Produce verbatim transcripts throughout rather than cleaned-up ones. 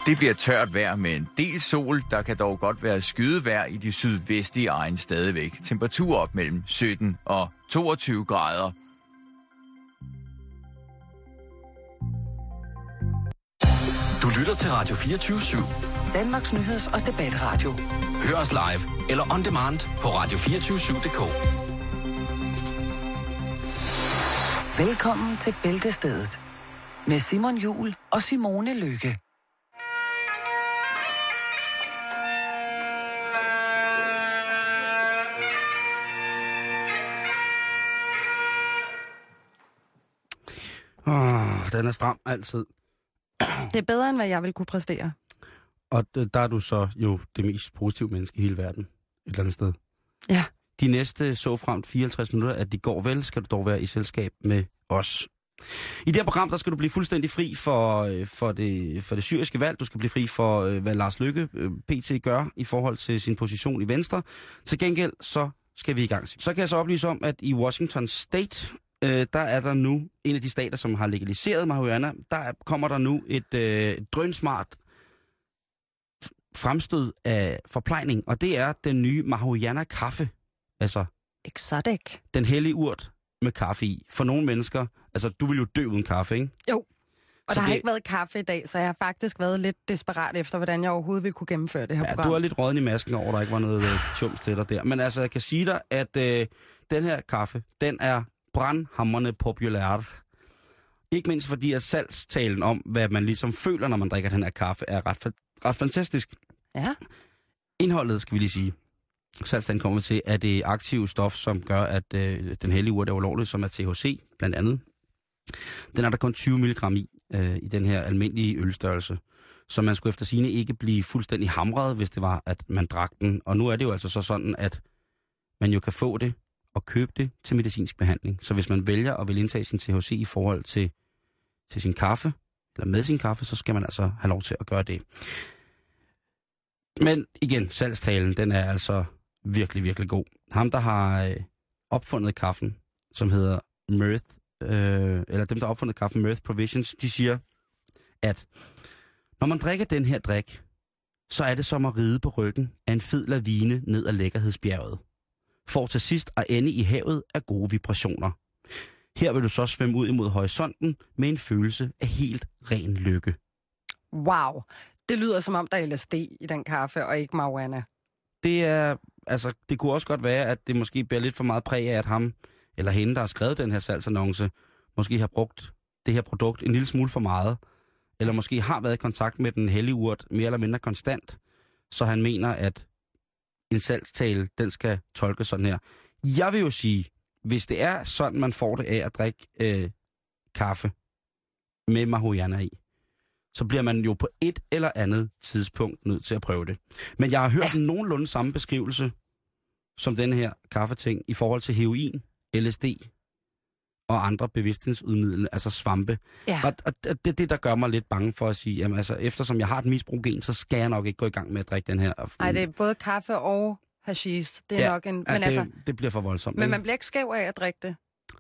Det bliver tørt vejr med en del sol. Der kan dog godt være skydevejr i de sydvestlige egne stadigvæk. Temperatur op mellem sytten og toogtyve grader. Du lytter til Radio fireogtyve syv. Danmarks nyheds- og debatradio. Hør os live eller on demand på radio to fire syv punktum d k. Velkommen til Bæltestedet med Simon Juhl og Simone Lykke. Oh, den er stram altid. Det er bedre, end hvad jeg vil kunne præstere. Og der er du så jo det mest positive menneske i hele verden. Et eller andet sted. Ja. De næste så fremt fireoghalvtreds minutter, at de går vel, skal du dog være i selskab med os. I det her program, der skal du blive fuldstændig fri for, for, det, for det syriske valg. Du skal blive fri for, hvad Lars Løkke P T gør i forhold til sin position i Venstre. Til gengæld, så skal vi i gang. Så kan jeg så oplyse om, at i Washington State, øh, der er der nu en af de stater, som har legaliseret marihuana. Der kommer der nu et øh, drønsmart fremstød af forplejning, og det er den nye marihuana-kaffe. Altså, Exotic. Den hellige urt med kaffe i. For nogle mennesker, altså du vil jo dø uden kaffe, ikke? Jo, og så der har det... ikke været kaffe i dag, så jeg har faktisk været lidt desperat efter, hvordan jeg overhovedet ville kunne gennemføre det her ja, program. Du er lidt rådden i masken over, der ikke var noget øh, tjums til dig der. Men altså, jeg kan sige dig, at øh, den her kaffe, den er brandhamrende populær. Ikke mindst fordi, at salgstalen om, hvad man ligesom føler, når man drikker den her kaffe, er ret, ret fantastisk. Ja. Indholdet, skal vi lige sige. Salgstanden kommer til, at det er aktive stof, som gør, at øh, den hellige urt er ulovlig, som er T H C, blandt andet. Den er der kun tyve milligram i, øh, i den her almindelige ølstørrelse. Så man skulle efter sigende ikke blive fuldstændig hamret, hvis det var, at man drak den. Og nu er det jo altså så sådan, at man jo kan få det og købe det til medicinsk behandling. Så hvis man vælger at vil indtage sin T H C i forhold til, til sin kaffe, eller med sin kaffe, så skal man altså have lov til at gøre det. Men igen, salgstalen, den er altså virkelig, virkelig god. Ham, der har øh, opfundet kaffen, som hedder Mirth, øh, eller dem, der har opfundet kaffen, Mirth Provisions, de siger, at når man drikker den her drik, så er det som at ride på ryggen af en fed lavine ned ad lækkerhedsbjerget. For til sidst at ende i havet af gode vibrationer. Her vil du så svømme ud imod horisonten med en følelse af helt ren lykke. Wow. Det lyder som om, der er L S D i den kaffe, og ikke marijuana. Det er, altså, det kunne også godt være, at det måske bliver lidt for meget præg af, at ham eller hende, der har skrevet den her salgsannonce, måske har brugt det her produkt en lille smule for meget, eller måske har været i kontakt med den hellige urt mere eller mindre konstant, så han mener, at en salgstale, den skal tolkes sådan her. Jeg vil jo sige, hvis det er sådan, man får det af at drikke øh, kaffe med marihuana i, så bliver man jo på et eller andet tidspunkt nødt til at prøve det. Men jeg har hørt ja. nogenlunde samme beskrivelse som den her kaffeting i forhold til heroin, L S D og andre bevidsthedsudmidler, altså svampe. Ja. Og, og det er det, der gør mig lidt bange for at sige, jamen altså, eftersom jeg har et misbrugen, så skal jeg nok ikke gå i gang med at drikke den her. Nej, det er både kaffe og hashish. Det er ja, nok en... Men, ja, det, altså, det bliver for voldsomt. men man bliver ikke skæv af at drikke det.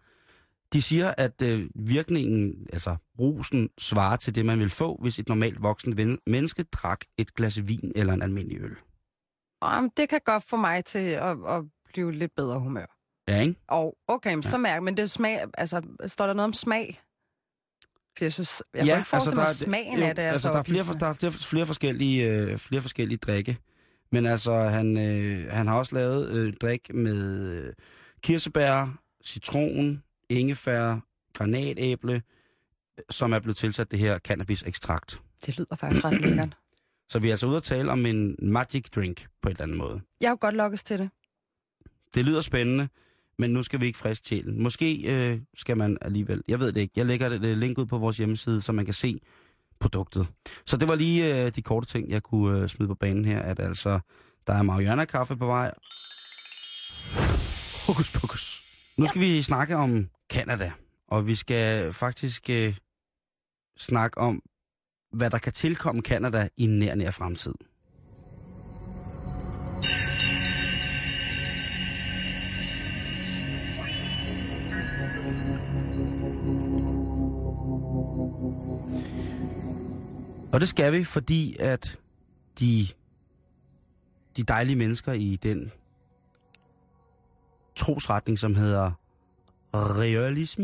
De siger, at øh, virkningen, altså rusen, svarer til det, man vil få, hvis et normalt voksen menneske drak et glas vin eller en almindelig øl. Og det kan godt få mig til at, at blive lidt bedre humør. Ja, ikke? Og okay, så ja. mærker men det smag, altså, står der noget om smag? For jeg synes, jeg ja, kan ikke forestille altså, mig, smagen jo, af det er altså, så der er flere, der er flere, flere, forskellige, øh, flere forskellige drikke. Men altså, han, øh, han har også lavet øh, drik med øh, kirsebær, citron, ingefær, granatæble, som er blevet tilsat det her cannabis-ekstrakt. Det lyder faktisk ret lækkert. Så vi er altså ude at tale om en magic drink på en eller anden måde. Jeg har godt lokkes til det. Det lyder spændende, men nu skal vi ikke friste sjælen. Måske øh, skal man alligevel, jeg ved det ikke, jeg lægger et link ud på vores hjemmeside, så man kan se produktet. Så det var lige øh, de korte ting, jeg kunne øh, smide på banen her, at altså, der er marihuana-kaffe på vej. Hokus pokus. Nu skal ja. vi snakke om Canada, og vi skal faktisk øh, snakke om, hvad der kan tilkomme Canada i nær nær fremtid. Og det skal vi, fordi at de, de dejlige mennesker i den trosretning, som hedder realism,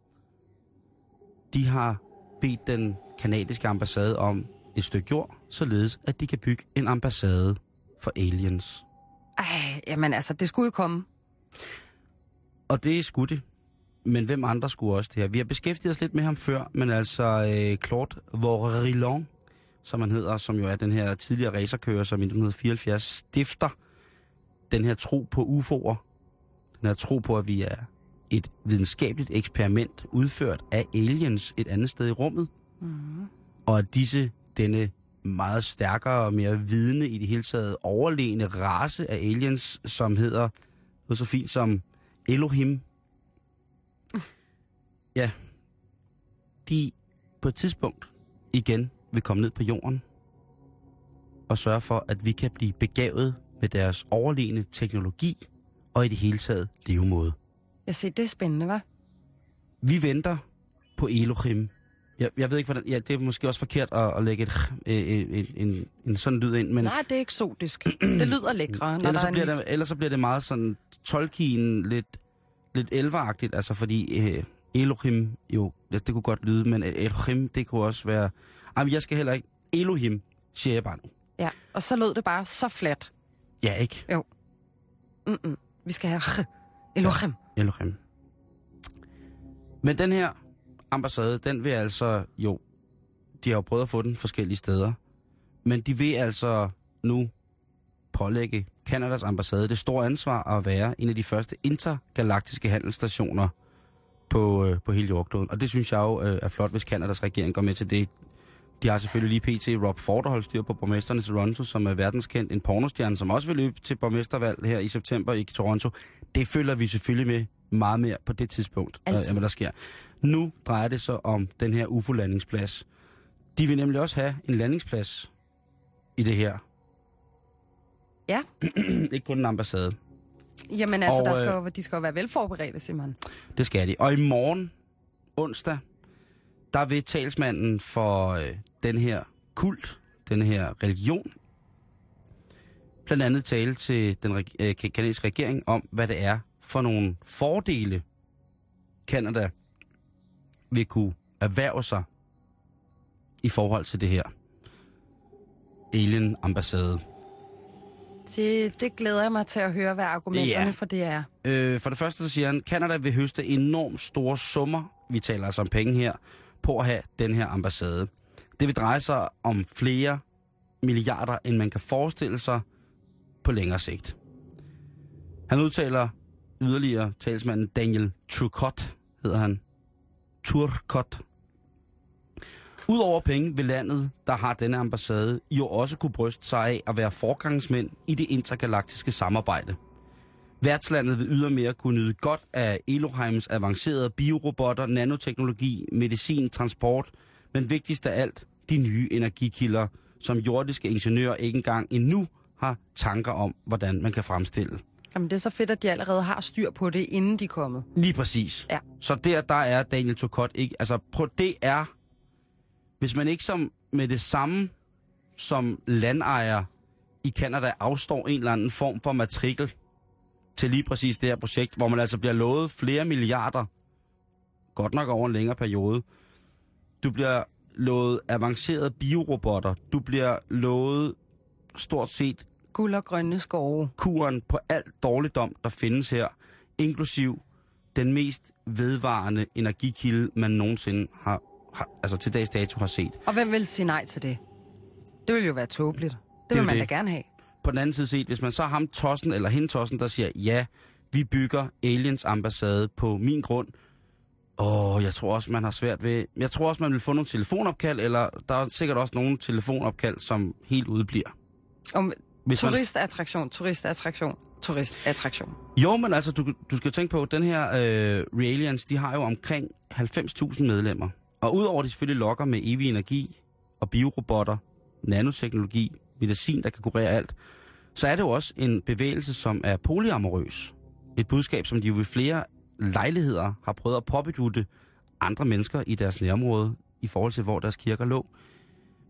de har bedt den kanadiske ambassade om et stykke jord, således at de kan bygge en ambassade for aliens. Ej, jamen altså, det skulle jo komme. Og det skulle det. Men hvem andre skulle også det her? Vi har beskæftiget os lidt med ham før, men altså øh, Claude Vorilhon, som han hedder, som jo er den her tidligere racerkører, som i nitten fireoghalvfjerds stifter den her tro på U F O'er. Den her tro på, at vi er et videnskabeligt eksperiment udført af aliens et andet sted i rummet. Mm. Og at disse, denne meget stærkere og mere vidende i det hele taget overlegne race af aliens, som hedder noget så fint som Elohim. Ja, de på et tidspunkt igen vil komme ned på jorden og sørge for, at vi kan blive begavet med deres overlegne teknologi og i det hele taget levemåde. Jeg ser, det er spændende, hva'? Vi venter på Elohim. Jeg, jeg ved ikke, hvordan... Ja, det er måske også forkert at, at lægge et, en, en, en, en sådan lyd ind, men... Nej, det er eksotisk. Det lyder lækre. Ellers, så bliver det, ellers så bliver det meget sådan Tolkien, lidt, lidt elveragtigt, altså fordi øh, Elohim, jo, det kunne godt lyde, men Elohim, det kunne også være... Jamen, jeg skal heller ikke... Elohim, siger jeg bare nu. Ja, og så lød det bare så flat. Ja, ikke? Jo. Mm-mm. Vi skal have Elohim. Ja, Elohim. Men den her ambassade, den vil altså jo... De har jo prøvet at få den forskellige steder. Men de vil altså nu pålægge Kanadas ambassade det store ansvar at være en af de første intergalaktiske handelsstationer på, øh, på hele jordkloden. Og det synes jeg jo øh, er flot, hvis Kanadas regering går med til det. De har selvfølgelig lige P T Rob Ford, der holdt styr på borgmesteren i Toronto, som er verdenskendt, en pornostjerne, som også vil løbe til borgmestervalg her i september i Toronto. Det følger vi selvfølgelig med meget mere på det tidspunkt, øh, hvad der sker. Nu drejer det sig om den her U F O-landingsplads. De vil nemlig også have en landingsplads i det her. Ja. Ikke kun en ambassade. Jamen altså, og, der skal jo, de skal jo være velforberedte, Simon. Det skal de. Og i morgen, onsdag, der vil talsmanden for øh, den her kult, den her religion, blandt andet tale til den øh, kanadiske regering om, hvad det er for nogle fordele, Canada vil kunne erhverve sig i forhold til det her alien-ambassade. Det, det glæder jeg mig til at høre, hvad argumenterne ja. for det er. Øh, for det første så siger han, Canada vil høste enormt store summer, vi taler altså om penge her, på at have den her ambassade. Det vil dreje sig om flere milliarder, end man kan forestille sig på længere sigt. Han udtaler yderligere talsmanden Daniel Turcotte, hedder han. Turcotte. Udover penge vil landet, der har denne ambassade, jo også kunne bryste sig af at være forgangsmænd i det intergalaktiske samarbejde. Værtslandet vil ydermere kunne nyde godt af Elohims avancerede biorobotter, nanoteknologi, medicin, transport, men vigtigst af alt, de nye energikilder, som jordiske ingeniører ikke engang endnu har tanker om, hvordan man kan fremstille. Jamen det er så fedt, at de allerede har styr på det, inden de er kommet. Lige præcis. Ja. Så der, der er Daniel Turcotte ikke... Altså, prøv, det er... Hvis man ikke som med det samme som landejer i Canada afstår en eller anden form for matrikel til lige præcis det her projekt, hvor man altså bliver lovet flere milliarder, godt nok over en længere periode. Du bliver lovet avancerede biorobotter. Du bliver lovet stort set guld og grønne skove. Kuren på alt dårligdom, der findes her, inklusiv den mest vedvarende energikilde, man nogensinde har, har altså til dags dato har set. Og hvem vil sige nej til det? Det vil jo være tåbeligt. Det, det vil man det. da gerne have. På den anden side set, hvis man så har ham tossen eller hende tossen, der siger, ja, vi bygger aliens ambassade på min grund. Åh, jeg tror også, man har svært ved... Jeg tror også, man vil få nogle telefonopkald, eller der er sikkert også nogle telefonopkald, som helt udebliver. Om turistattraktion, turistattraktion, turistattraktion. Jo, men altså, du, du skal tænke på, at den her øh, Realians, de har jo omkring halvfems tusind medlemmer. Og udover de selvfølgelig lokker med evig energi og biorobotter, nanoteknologi, medicin, der kan kurere alt, så er det jo også en bevægelse, som er polyamorøs. Et budskab, som de jo ved flere lejligheder har prøvet at påbedutte andre mennesker i deres nærområde, i forhold til, hvor deres kirker lå.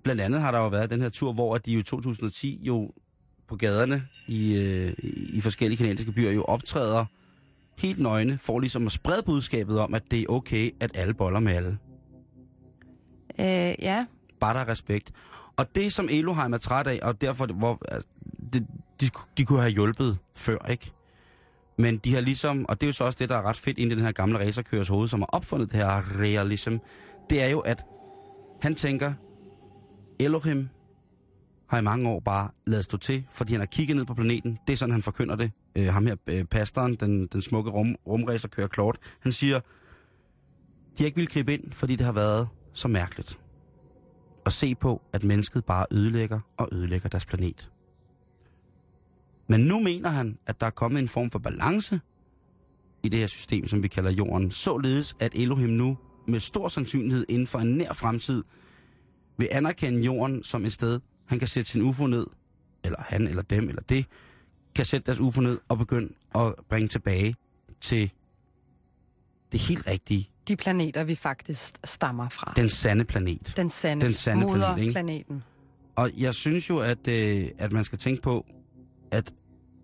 blandt andet har der jo været den her tur, hvor de jo i to tusind og ti jo på gaderne i, øh, i forskellige kanadiske byer jo optræder helt nøgne, for ligesom at sprede budskabet om, at det er okay, at alle boller med alle. Øh, ja. Bare der er respekt. Og det, som Elohim er træt af, og derfor, hvor, det, de, de kunne have hjulpet før, ikke? Men de har ligesom, og det er jo så også det, der er ret fedt inde i den her gamle racerkørers hoved, som har opfundet det her realism, det er jo, at han tænker, Elohim har i mange år bare ladet stå til, fordi han har kigget ned på planeten. Det er sådan, han forkynder det. Øh, ham her, øh, pastoren, den, den smukke rum, rumracerkører Claude, han siger, de har ikke ville gribe ind, fordi det har været så mærkeligt. Og se på, at mennesket bare ødelægger og ødelægger deres planet. Men nu mener han, at der er kommet en form for balance i det her system, som vi kalder jorden, således at Elohim nu med stor sandsynlighed inden for en nær fremtid vil anerkende jorden som et sted, han kan sætte sin U F O ned, eller han, eller dem, eller det, kan sætte deres U F O ned og begynde at bringe tilbage til det helt rigtige. De planeter, vi faktisk stammer fra. Den sande planet. Den sande, Den sande planet, ikke? planeten. Og jeg synes jo, at, øh, at man skal tænke på, at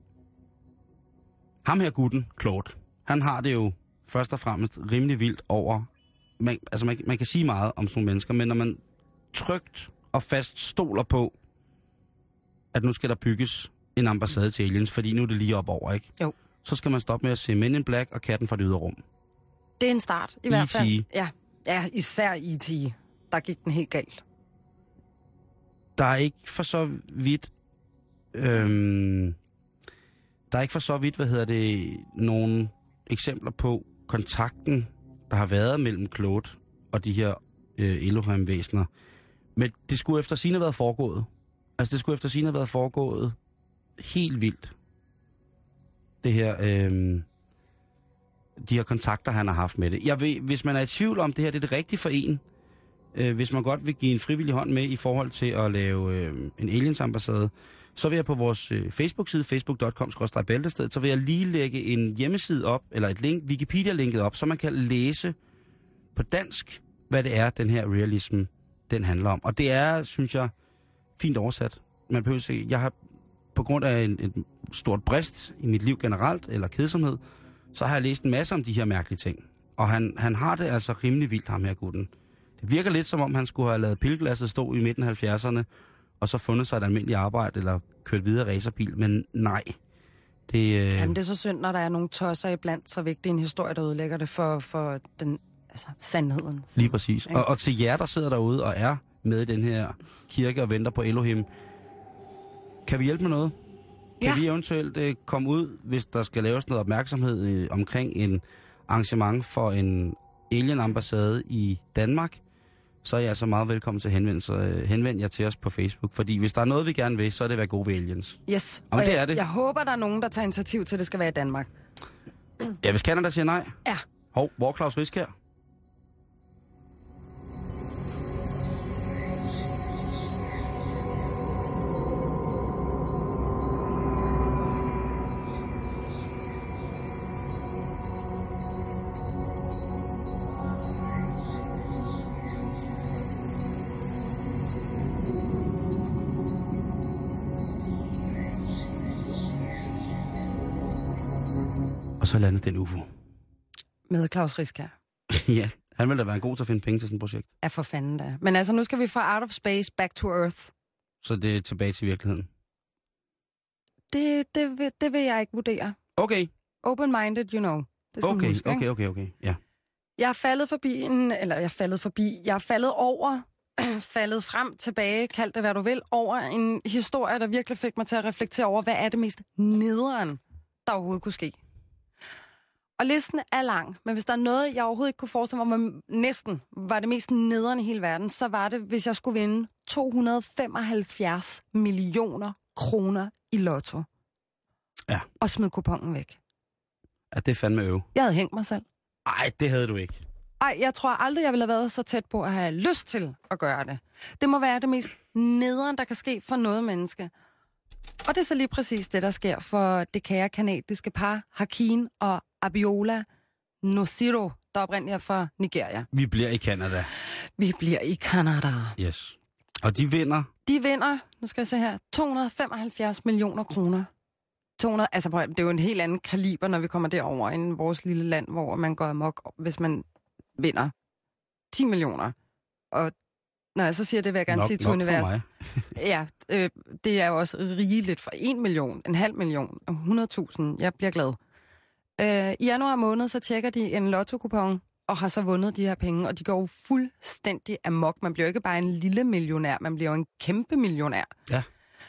ham her gutten, Claude, han har det jo først og fremmest rimelig vildt over. Man, altså man, man kan sige meget om sådan nogle mennesker, men når man trygt og fast stoler på, at nu skal der bygges en ambassade til aliens, fordi nu er det lige op over, ikke? Jo. Så skal man stoppe med at se Men in Black og Katten fra det ydre rum. Det er en start, i hvert fald. E T Ja, ja, især E T Der gik den helt galt. Der er ikke for så vidt... Øhm, der er ikke for så vidt, hvad hedder det, nogle eksempler på kontakten, der har været mellem Claude og de her øh, Elohim-væsener. Men det skulle efter sigende have været foregået. Altså, det skulle efter sigende have været foregået helt vildt. Det her... Øh, de her kontakter, han har haft med det. Jeg ved, hvis man er i tvivl om, det her det er det rigtige for en, øh, hvis man godt vil give en frivillig hånd med i forhold til at lave øh, en aliens-ambassade, så vil jeg på vores øh, Facebook-side, facebook punktum com skråstreg bæltestedet, så vil jeg lige lægge en hjemmeside op, eller et link, Wikipedia-linket op, så man kan læse på dansk, hvad det er, den her realism, den handler om. Og det er, synes jeg, fint oversat. Man behøver se, jeg har på grund af en, en stort brist i mit liv generelt, eller kedsomhed, så har jeg læst en masse om de her mærkelige ting. Og han, han har det altså rimelig vildt, ham her gutten. Det virker lidt som om, han skulle have lavet pilglasset stå i midten af halvfjerdserne, og så fundet sig et almindeligt arbejde, eller kørt videre racerbil. Men nej. Det, øh... Jamen, det er så synd, når der er nogle tosser iblandt, så vigtig en historie, der udlægger det for, for den, altså, sandheden. Så. Lige præcis. Og, og til jer, der sidder derude og er med i den her kirke og venter på Elohim, kan vi hjælpe med noget? Kan ja. vi eventuelt øh, komme ud, hvis der skal laves noget opmærksomhed øh, omkring en arrangement for en alien-ambassade i Danmark, så er jeg altså meget velkommen til at henvende, øh, henvende jer til os på Facebook. Fordi hvis der er noget, vi gerne vil, så er det at være gode ved aliens. Yes, og, og det jeg, er det. Jeg håber, der er nogen, der tager initiativ til, at det skal være i Danmark. Ja, hvis Canada siger nej. Ja. Hov, hvor er Claus Risk her? Og så landede den U F O. Med Claus Risk her. Ja, han ville da være god til at finde penge til sådan et projekt. Ja, for fanden da. Men altså, nu skal vi fra out of space back to earth. Så det er tilbage til virkeligheden? Det, det, vil, det vil jeg ikke vurdere. Okay. Open-minded, you know. Det skal okay, huske, okay, okay, okay, ja. Jeg er faldet forbi en, eller jeg er faldet forbi, jeg er faldet over, faldet frem, tilbage, kald det hvad du vil, over en historie, der virkelig fik mig til at reflektere over, hvad er det mest nederen, der overhovedet kunne ske. Og listen er lang, men hvis der er noget, jeg overhovedet ikke kunne forestille mig, men næsten var det mest nederen i hele verden, så var det, hvis jeg skulle vinde to hundrede femoghalvfjerds millioner kroner i lotto. Ja. Og smide kupongen væk. Ja, det er fandme øv. Jeg havde hængt mig selv. Ej, det havde du ikke. Ej, jeg tror aldrig, jeg ville have været så tæt på at have lyst til at gøre det. Det må være det mest nederen, der kan ske for noget menneske. Og det er så lige præcis det, der sker for det kære kanadiske par, Hakeem og Abiola Nosiro, der oprindeligt er fra Nigeria. Vi bliver i Canada. Vi bliver i Canada. Yes. Og de vinder? De vinder, nu skal jeg se her, to hundrede og femoghalvfjerds millioner kroner. to hundrede, altså det er jo en helt anden kaliber, når vi kommer derover end vores lille land, hvor man går amok, hvis man vinder ti millioner. Og når jeg så siger det, vil jeg gerne nok, sige til univers. Ja, øh, det er jo også rigeligt for en million, en halv million, hundrede tusind. Jeg bliver glad. Øh, I januar måned, så tjekker de en lotto-kupon, og har så vundet de her penge, og de går jo fuldstændig amok. Man bliver jo ikke bare en lille millionær, man bliver jo en kæmpe millionær. Ja.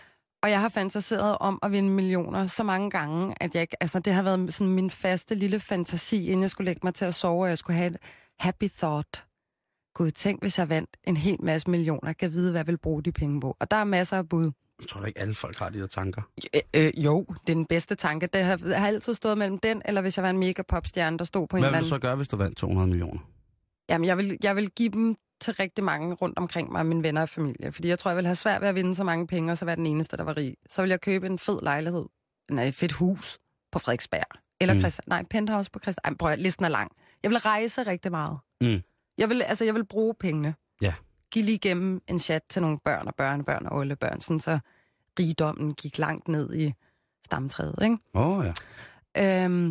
Og jeg har fantaseret om at vinde millioner så mange gange, at jeg ikke, altså det har været sådan min faste lille fantasi, inden jeg skulle lægge mig til at sove, og jeg skulle have et happy thought. Gud, tænk, hvis jeg vandt en hel masse millioner, kan vide, hvad jeg vil bruge de penge på. Og der er masser af bud. Jeg tror da ikke, alle folk har de der tanker. Øh, øh, jo, det er den bedste tanke. Det har, har altid stået mellem den, eller hvis jeg var en mega popstjerne, der stod på en Hvad eller anden... vil du så gøre, hvis du vandt to hundrede millioner? Jamen, jeg vil, jeg vil give dem til rigtig mange rundt omkring mig, mine venner og familie. Fordi jeg tror, jeg vil have svært ved at vinde så mange penge, og så være den eneste, der var rig. Så vil jeg købe en fed lejlighed, nej, et fedt hus på Frederiksberg. Eller mm. Christian, nej, penthouse på Christian. Ej, prøv at, listen er lang. Jeg vil rejse rigtig meget. Mm. Jeg vil, altså, jeg vil bruge pengene. Ja. Giv lige igennem en chat til nogle børn og børnebørn og oldebørn, sådan så rigdommen gik langt ned i stamtræet, ikke? Åh, oh, ja. Øhm,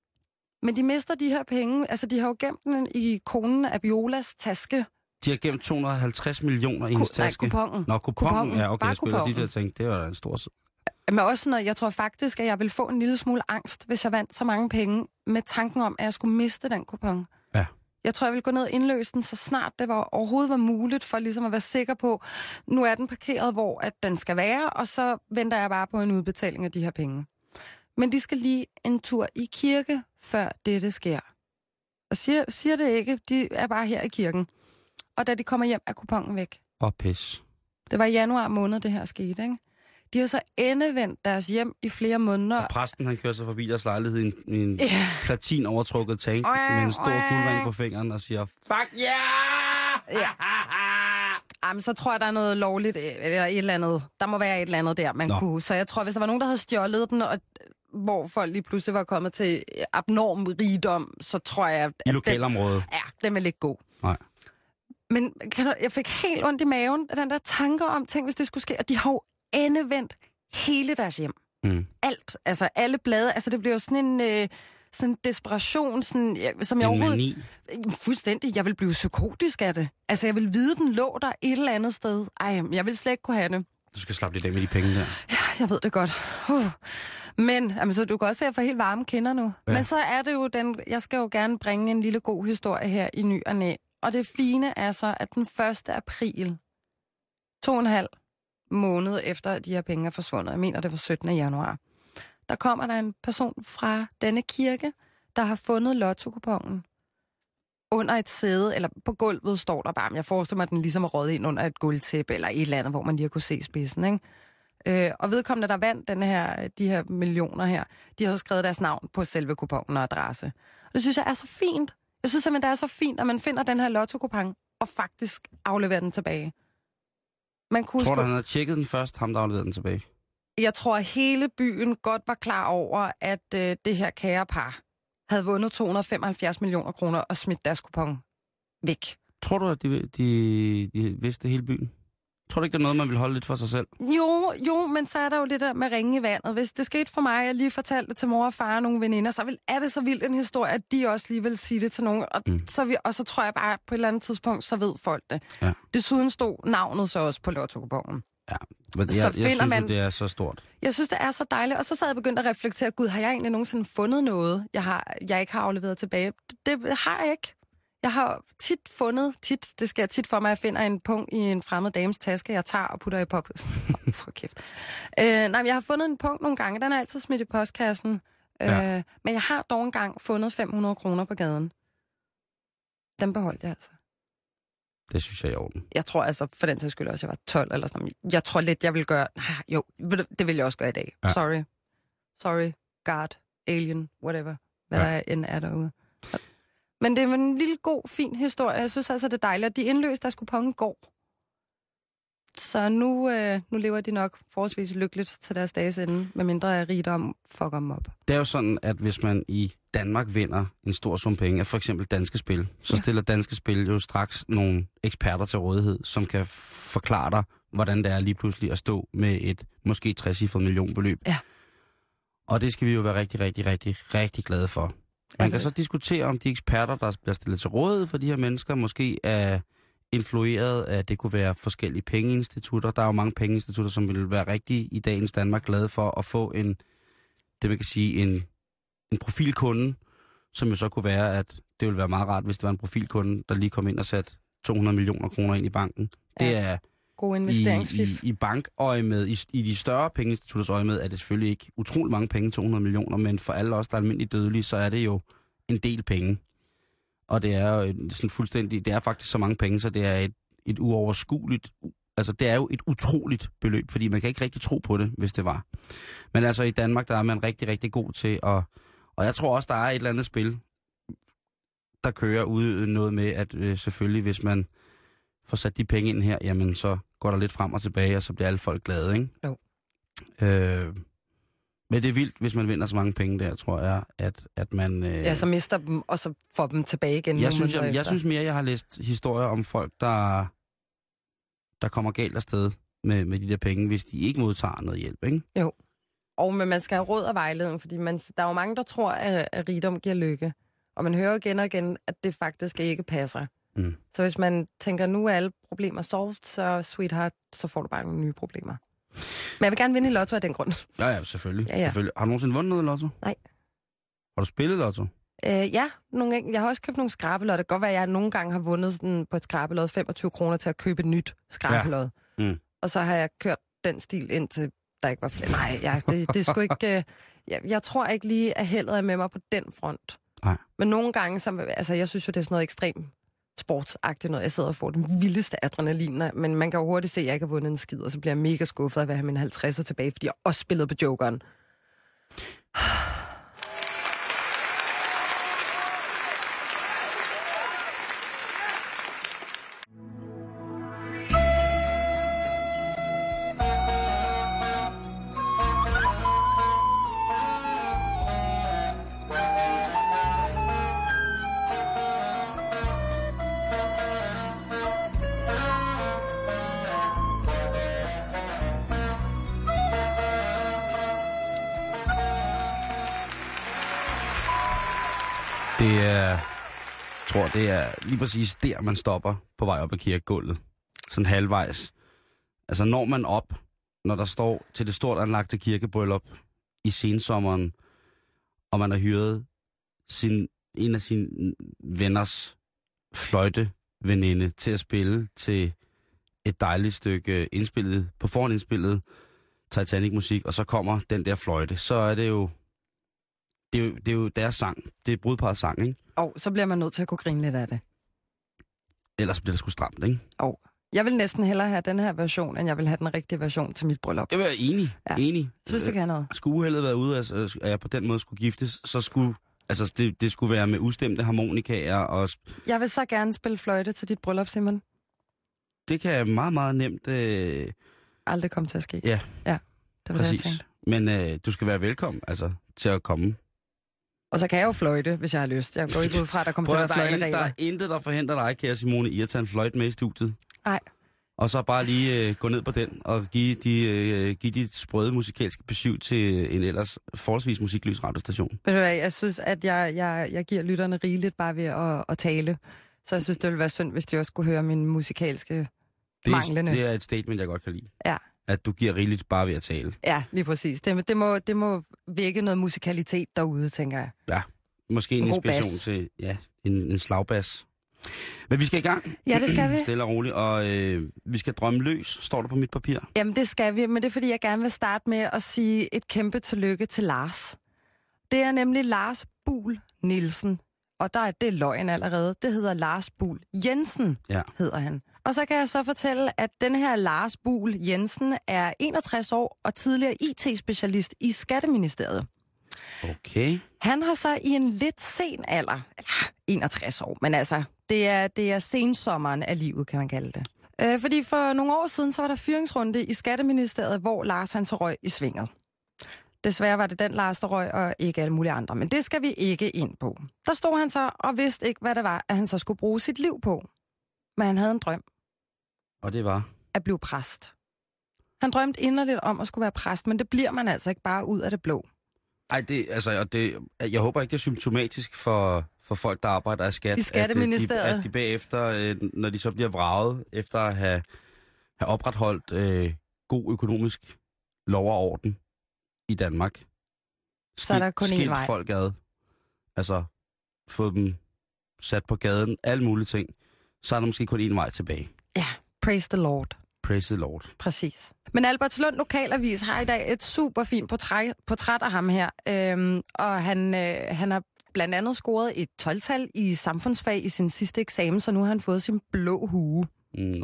men de mister de her penge, altså de har jo gemt den i konen af Biolas taske. De har gemt to hundrede og halvtreds millioner i hendes taske? Nej, kupongen. Nå, kupongen. kupongen. Ja, okay, bare jeg skulle kupongen. lige til at tænke, det var en stor... Men også noget, jeg tror faktisk, at jeg ville få en lille smule angst, hvis jeg vandt så mange penge, med tanken om, at jeg skulle miste den kupon. Ja. Jeg tror, jeg ville gå ned og indløse den, så snart det var, overhovedet var muligt, for ligesom at være sikker på, nu er den parkeret, hvor at den skal være, og så venter jeg bare på en udbetaling af de her penge. Men de skal lige en tur i kirke, før dette sker. Og siger, siger det ikke, de er bare her i kirken. Og da de kommer hjem, er kuponen væk. Åh, pis. Det var i januar måned, det her skete, ikke? De har så endevendt deres hjem i flere måneder. Og præsten, han kører så forbi deres lejlighed i en, i en yeah. platin-overtrukket tank Oh, med en stor oh, guldring på fingeren og siger, fuck yeah! Ja. Jamen, så tror jeg, der er noget lovligt, eller et eller andet. Der må være et eller andet der, man Nå. kunne. Så jeg tror, hvis der var nogen, der havde stjålet den, og hvor folk lige pludselig var kommet til abnorm rigdom, så tror jeg... I lokalområdet? Ja, den vil ikke gå. Nej. Men kan du, jeg fik helt ondt i maven, den der tanker om, tænk, hvis det skulle ske. Og de har jo endevendt hele deres hjem. Mm. Alt. Altså, alle blade. Altså, det bliver jo sådan en... Øh, sådan en desperation, sådan, ja, som jeg en overhovedet... mani. Fuldstændig. Jeg vil blive psykotisk af det. Altså, jeg vil vide, den lå der et eller andet sted. Ej, jeg vil slet ikke kunne have det. Du skal slappe lidt af med de penge der. Ja, jeg ved det godt. Uh. Men, jamen, så du kan også se, at jeg får helt varme kinder nu. Ja. Men så er det jo den... Jeg skal jo gerne bringe en lille god historie her i ny og næ. Og det fine er så, at den første april, to og en halv måned efter, at de her penge er forsvundet, jeg mener, det var syttende januar, der kommer der en person fra denne kirke, der har fundet lotto-kupongen under et sæde, eller på gulvet står der bare, jeg forestiller mig, at den ligesom er røget ind under et gulvtæppe, eller et eller andet, hvor man lige har kunne se spidsen, ikke? Øh, og vedkommende, der vandt den her, de her millioner her, de har skrevet deres navn på selve kupongen og adresse. Og det synes jeg er så fint. Jeg synes simpelthen, det er så fint, at man finder den her lotto-kupon og faktisk afleverer den tilbage. Man kunne tror du, sku... han havde tjekket den først, ham der afleverede den tilbage? Jeg tror, at hele byen godt var klar over, at øh, det her kære par havde vundet to hundrede og femoghalvfjerds millioner kroner og smidt deres kupon væk. Tror du, at de, de, de vidste hele byen? Tror du ikke, det er noget, man vil holde lidt for sig selv? Jo, jo, men så er der jo det der med ringe i vandet. Hvis det skete for mig, jeg lige fortalte det til mor og far og nogle veninder, så vil, er det så vildt en historie, at de også lige vil sige det til nogen. Og, mm. så, vi, og så tror jeg bare, på et eller andet tidspunkt, så ved folk det. Ja. Desuden stod navnet så også på lotto-kuponen. Ja, men jeg, jeg, jeg synes man, det er så stort. Jeg synes, det er så dejligt. Og så sad jeg begyndt at reflektere, gud, har jeg egentlig nogensinde fundet noget, jeg, har, jeg ikke har afleveret tilbage? Det, det har jeg ikke. Jeg har tit fundet, tit, det sker tit for mig, at jeg finder en punkt i en fremmed dames taske, jeg tager og putter i pop. Oh, for kæft. Øh, nej, men jeg har fundet en punkt nogle gange, den er altid smidt i postkassen. Ja. Øh, men jeg har dog engang fundet fem hundrede kroner på gaden. Den beholdt jeg altså. Det synes jeg er i orden. Jeg tror altså, for den sags skyld også, jeg var tolv eller sådan noget. Jeg tror lidt, jeg vil gøre... Nej, jo, det vil jeg også gøre i dag. Ja. Sorry. Sorry. God. Alien. Whatever. Hvad ja. der end er derude. Men det er en lille, god, fin historie. Jeg synes altså, det er dejligt, at de indløste deres kupon i går. Så nu, øh, nu lever de nok forholdsvis lykkeligt til deres dages ende, medmindre rigdom fucker dem op. Det er jo sådan, at hvis man i Danmark vinder en stor sum penge af for eksempel Danske Spil, så ja. stiller Danske Spil jo straks nogle eksperter til rådighed, som kan forklare dig, hvordan det er lige pludselig at stå med et måske trecifret millionbeløb. Ja. Og det skal vi jo være rigtig, rigtig, rigtig, rigtig glade for. Man kan så diskutere, om de eksperter, der bliver stillet til rådighed for de her mennesker, måske er influeret af, at det kunne være forskellige pengeinstitutter. Der er jo mange pengeinstitutter, som vil være rigtig i dagens Danmark glade for at få en, det man kan sige, en, en profilkunde, som jo så kunne være, at det ville være meget rart, hvis det var en profilkunde, der lige kom ind og satte to hundrede millioner kroner ind i banken. Ja. Det er god investeringsfif. I, i, i bankøje med, i, i de større pengeinstitutters øje med, er det selvfølgelig ikke utrolig mange penge, to hundrede millioner, men for alle os, der er almindeligt dødelige, så er det jo en del penge. Og det er jo sådan fuldstændig, det er faktisk så mange penge, så det er et, et uoverskueligt, altså det er jo et utroligt beløb, fordi man kan ikke rigtig tro på det, hvis det var. Men altså i Danmark, der er man rigtig, rigtig god til at, og jeg tror også, der er et eller andet spil, der kører ud noget med, at øh, selvfølgelig, hvis man får sat de penge ind her, jamen så går der lidt frem og tilbage, og så bliver alle folk glade, ikke? Jo. Øh, men det er vildt, hvis man vinder så mange penge der, tror jeg, at, at man... Øh... Ja, så mister dem, og så får dem tilbage igen. Jeg synes, jeg, jeg synes mere, jeg har læst historier om folk, der, der kommer galt afsted med, med de der penge, hvis de ikke modtager noget hjælp, ikke? Jo. Og men man skal have råd og vejledning, fordi man, der er jo mange, der tror, at, at rigdom giver lykke. Og man hører igen og igen, at det faktisk ikke passer. Mm. Så hvis man tænker, nu er alle problemer solved, så sweetheart, så får du bare nogle nye problemer. Men jeg vil gerne vinde i lotto af den grund. Ja, ja, selvfølgelig. Ja, ja. selvfølgelig. Har du nogensinde vundet noget i lotto? Nej. Har du spillet lotto? Øh, ja, nogle, jeg har også købt nogle skrabelodder. Det kan godt være, at jeg nogle gange har vundet sådan på et skrabelod femogtyve kroner til at købe et nyt skrabelod. Ja. Mm. Og så har jeg kørt den stil indtil der ikke var flere. Nej, jeg, det, det er sgu ikke... Øh, jeg, jeg tror ikke lige, at heldet er med mig på den front. Nej. Men nogle gange, så, altså jeg synes jo, det er sådan noget ekstremt sportsagtigt noget. Jeg sidder og får den vildeste adrenalin, men man kan jo hurtigt se, at jeg ikke har vundet en skid, og så bliver jeg mega skuffet af at have mine halvtredser tilbage, fordi jeg også spillede på Jokeren. Det er, jeg tror, det er lige præcis der, man stopper på vej op ad kirkegulvet. Sådan halvvejs. Altså når man op, når der står til det stort anlagte kirkebryllup i sensommeren, og man har hyret sin, en af sine venners fløjteveninde til at spille til et dejligt stykke indspillet, på forhånd indspillet Titanic-musik, og så kommer den der fløjte, så er det jo Det er, jo, det er jo deres sang. Det er brudparets sang, ikke? Og så bliver man nødt til at kunne grine lidt af det. Ellers bliver det sgu stramt, ikke? Og jeg vil næsten hellere have den her version, end jeg vil have den rigtige version til mit bryllup. Jeg vil være enig. Ja. enig. Jeg synes, det kan noget. Skulle uheldet være ude, altså, at jeg på den måde skulle giftes, så skulle altså, det, det skulle være med ustemte harmonikaer. Og... Jeg vil så gerne spille fløjte til dit bryllup, Simon. Det kan meget, meget nemt... Øh... Aldrig komme til at ske. Ja, ja det var præcis. Det, jeg Men øh, du skal være velkommen altså, til at komme. Og så kan jeg jo fløjte, hvis jeg har lyst. Jeg går ikke ud fra, at der kommer til at være fløjteregler. Der er intet, der forhindrer dig, kære Simone, i at tage en fløjte med i studiet. Nej. Og så bare lige øh, gå ned på den og give, de, øh, give dit sprøde musikalske besøg til en ellers forholdsvis musikløs radiostation. Ved du hvad, jeg synes, at jeg, jeg, jeg giver lytterne rigeligt bare ved at, at tale. Så jeg synes, det ville være synd, hvis de også skulle høre min musikalske det, manglende. Det er et statement, jeg godt kan lide. Ja. At du giver rigeligt bare ved at tale. Ja, lige præcis. Det, det, må, det må vække noget musikalitet derude, tænker jeg. Ja, måske en, en inspiration bas. til ja, en, en slagbas. Men vi skal i gang. Ja, det skal vi. Stille og roligt, og øh, vi skal drømme løs, står der på mit papir. Jamen, det skal vi, men det er, fordi jeg gerne vil starte med at sige et kæmpe tillykke til Lars. Det er nemlig Lars Buhl Nielsen, og der er det løgn allerede. Det hedder Lars Buhl Jensen, ja. hedder han. Og så kan jeg så fortælle, at den her Lars Buhl Jensen er enogtres år og tidligere I T-specialist i Skatteministeriet. Okay. Han har så i en lidt sen alder, eller enogtres år, men altså, det er, det er sensommeren af livet, kan man kalde det. Øh, fordi for nogle år siden, så var der fyringsrunde i Skatteministeriet, hvor Lars han så røg i svinget. Desværre var det den Lars, der røg, og ikke alle mulige andre. Men det skal vi ikke ind på. Der stod han så og vidste ikke, hvad det var, at han så skulle bruge sit liv på. Men han havde en drøm. Og det var? At blive præst. Han drømte inderligt om at skulle være præst, men det bliver man altså ikke bare ud af det blå. Ej, det, altså, og det, jeg håber ikke, det er symptomatisk for, for folk, der arbejder i skat. I Skatteministeriet. At de, at de bagefter, når de så bliver vraget, efter at have, have opretholdt øh, god økonomisk lov og orden i Danmark. Skil, så er der kun én vej. Folk ad. Altså, få dem sat på gaden, alle mulige ting. Så er der måske kun én vej tilbage. Ja, praise the Lord. Praise the Lord. Præcis. Men Albertslund Lokalavis har i dag et super fint portræt, portræt af ham her. Øhm, og han, øh, han har blandt andet scoret et tolv-tal i samfundsfag i sin sidste eksamen, så nu har han fået sin blå hue. Nå.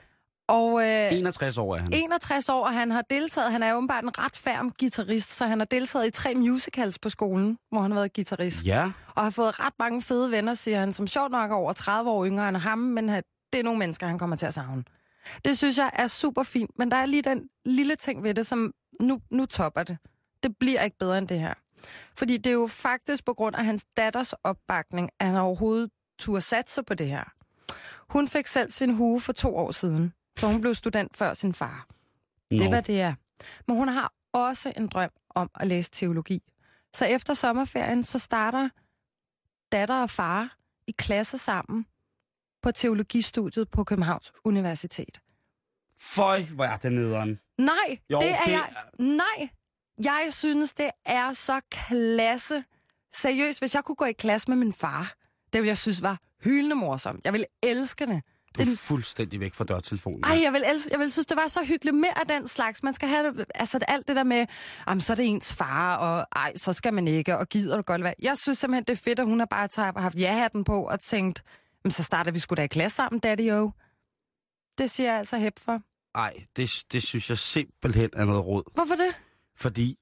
Og, øh, enogtres år er han. enogtres år, og han har deltaget, han er åbenbart en ret færm guitarist, så han har deltaget i tre musicals på skolen, hvor han har været guitarist. Ja. Og har fået ret mange fede venner, siger han, som sjovt nok er over tredive år yngre end ham, men det er nogle mennesker, han kommer til at savne. Det synes jeg er super fint, men der er lige den lille ting ved det, som nu, nu topper det. Det bliver ikke bedre end det her. Fordi det er jo faktisk på grund af hans datters opbakning, at han overhovedet turde satse på det her. Hun fik selv sin hue for to år siden, så hun blev student før sin far. No. Det var det er. Men hun har også en drøm om at læse teologi. Så efter sommerferien, så starter datter og far i klasse sammen på teologistudiet på Københavns Universitet. Føj, hvor er det nederen. Nej, jo, det er det... jeg. Nej, jeg synes, det er så klasse. Seriøst, hvis jeg kunne gå i klasse med min far, det ville jeg synes var hyldende morsomt. Jeg ville elske det. Du er den... fuldstændig væk fra dørtelefonen. Ej, jeg vil, elske, jeg vil synes, det var så hyggeligt. Mere af den slags. Man skal have det, altså alt det der med, jamen, så er det ens far, og ej, så skal man ikke, og gider du godt være. Jeg synes simpelthen, det er fedt, at hun har bare taget, haft ja-hatten på og tænkt, men så starter vi sgu da i klasse sammen, daddy-o. Det siger jeg altså hæb for. Ej, det, det synes jeg simpelthen er noget råd. Hvorfor det? Fordi,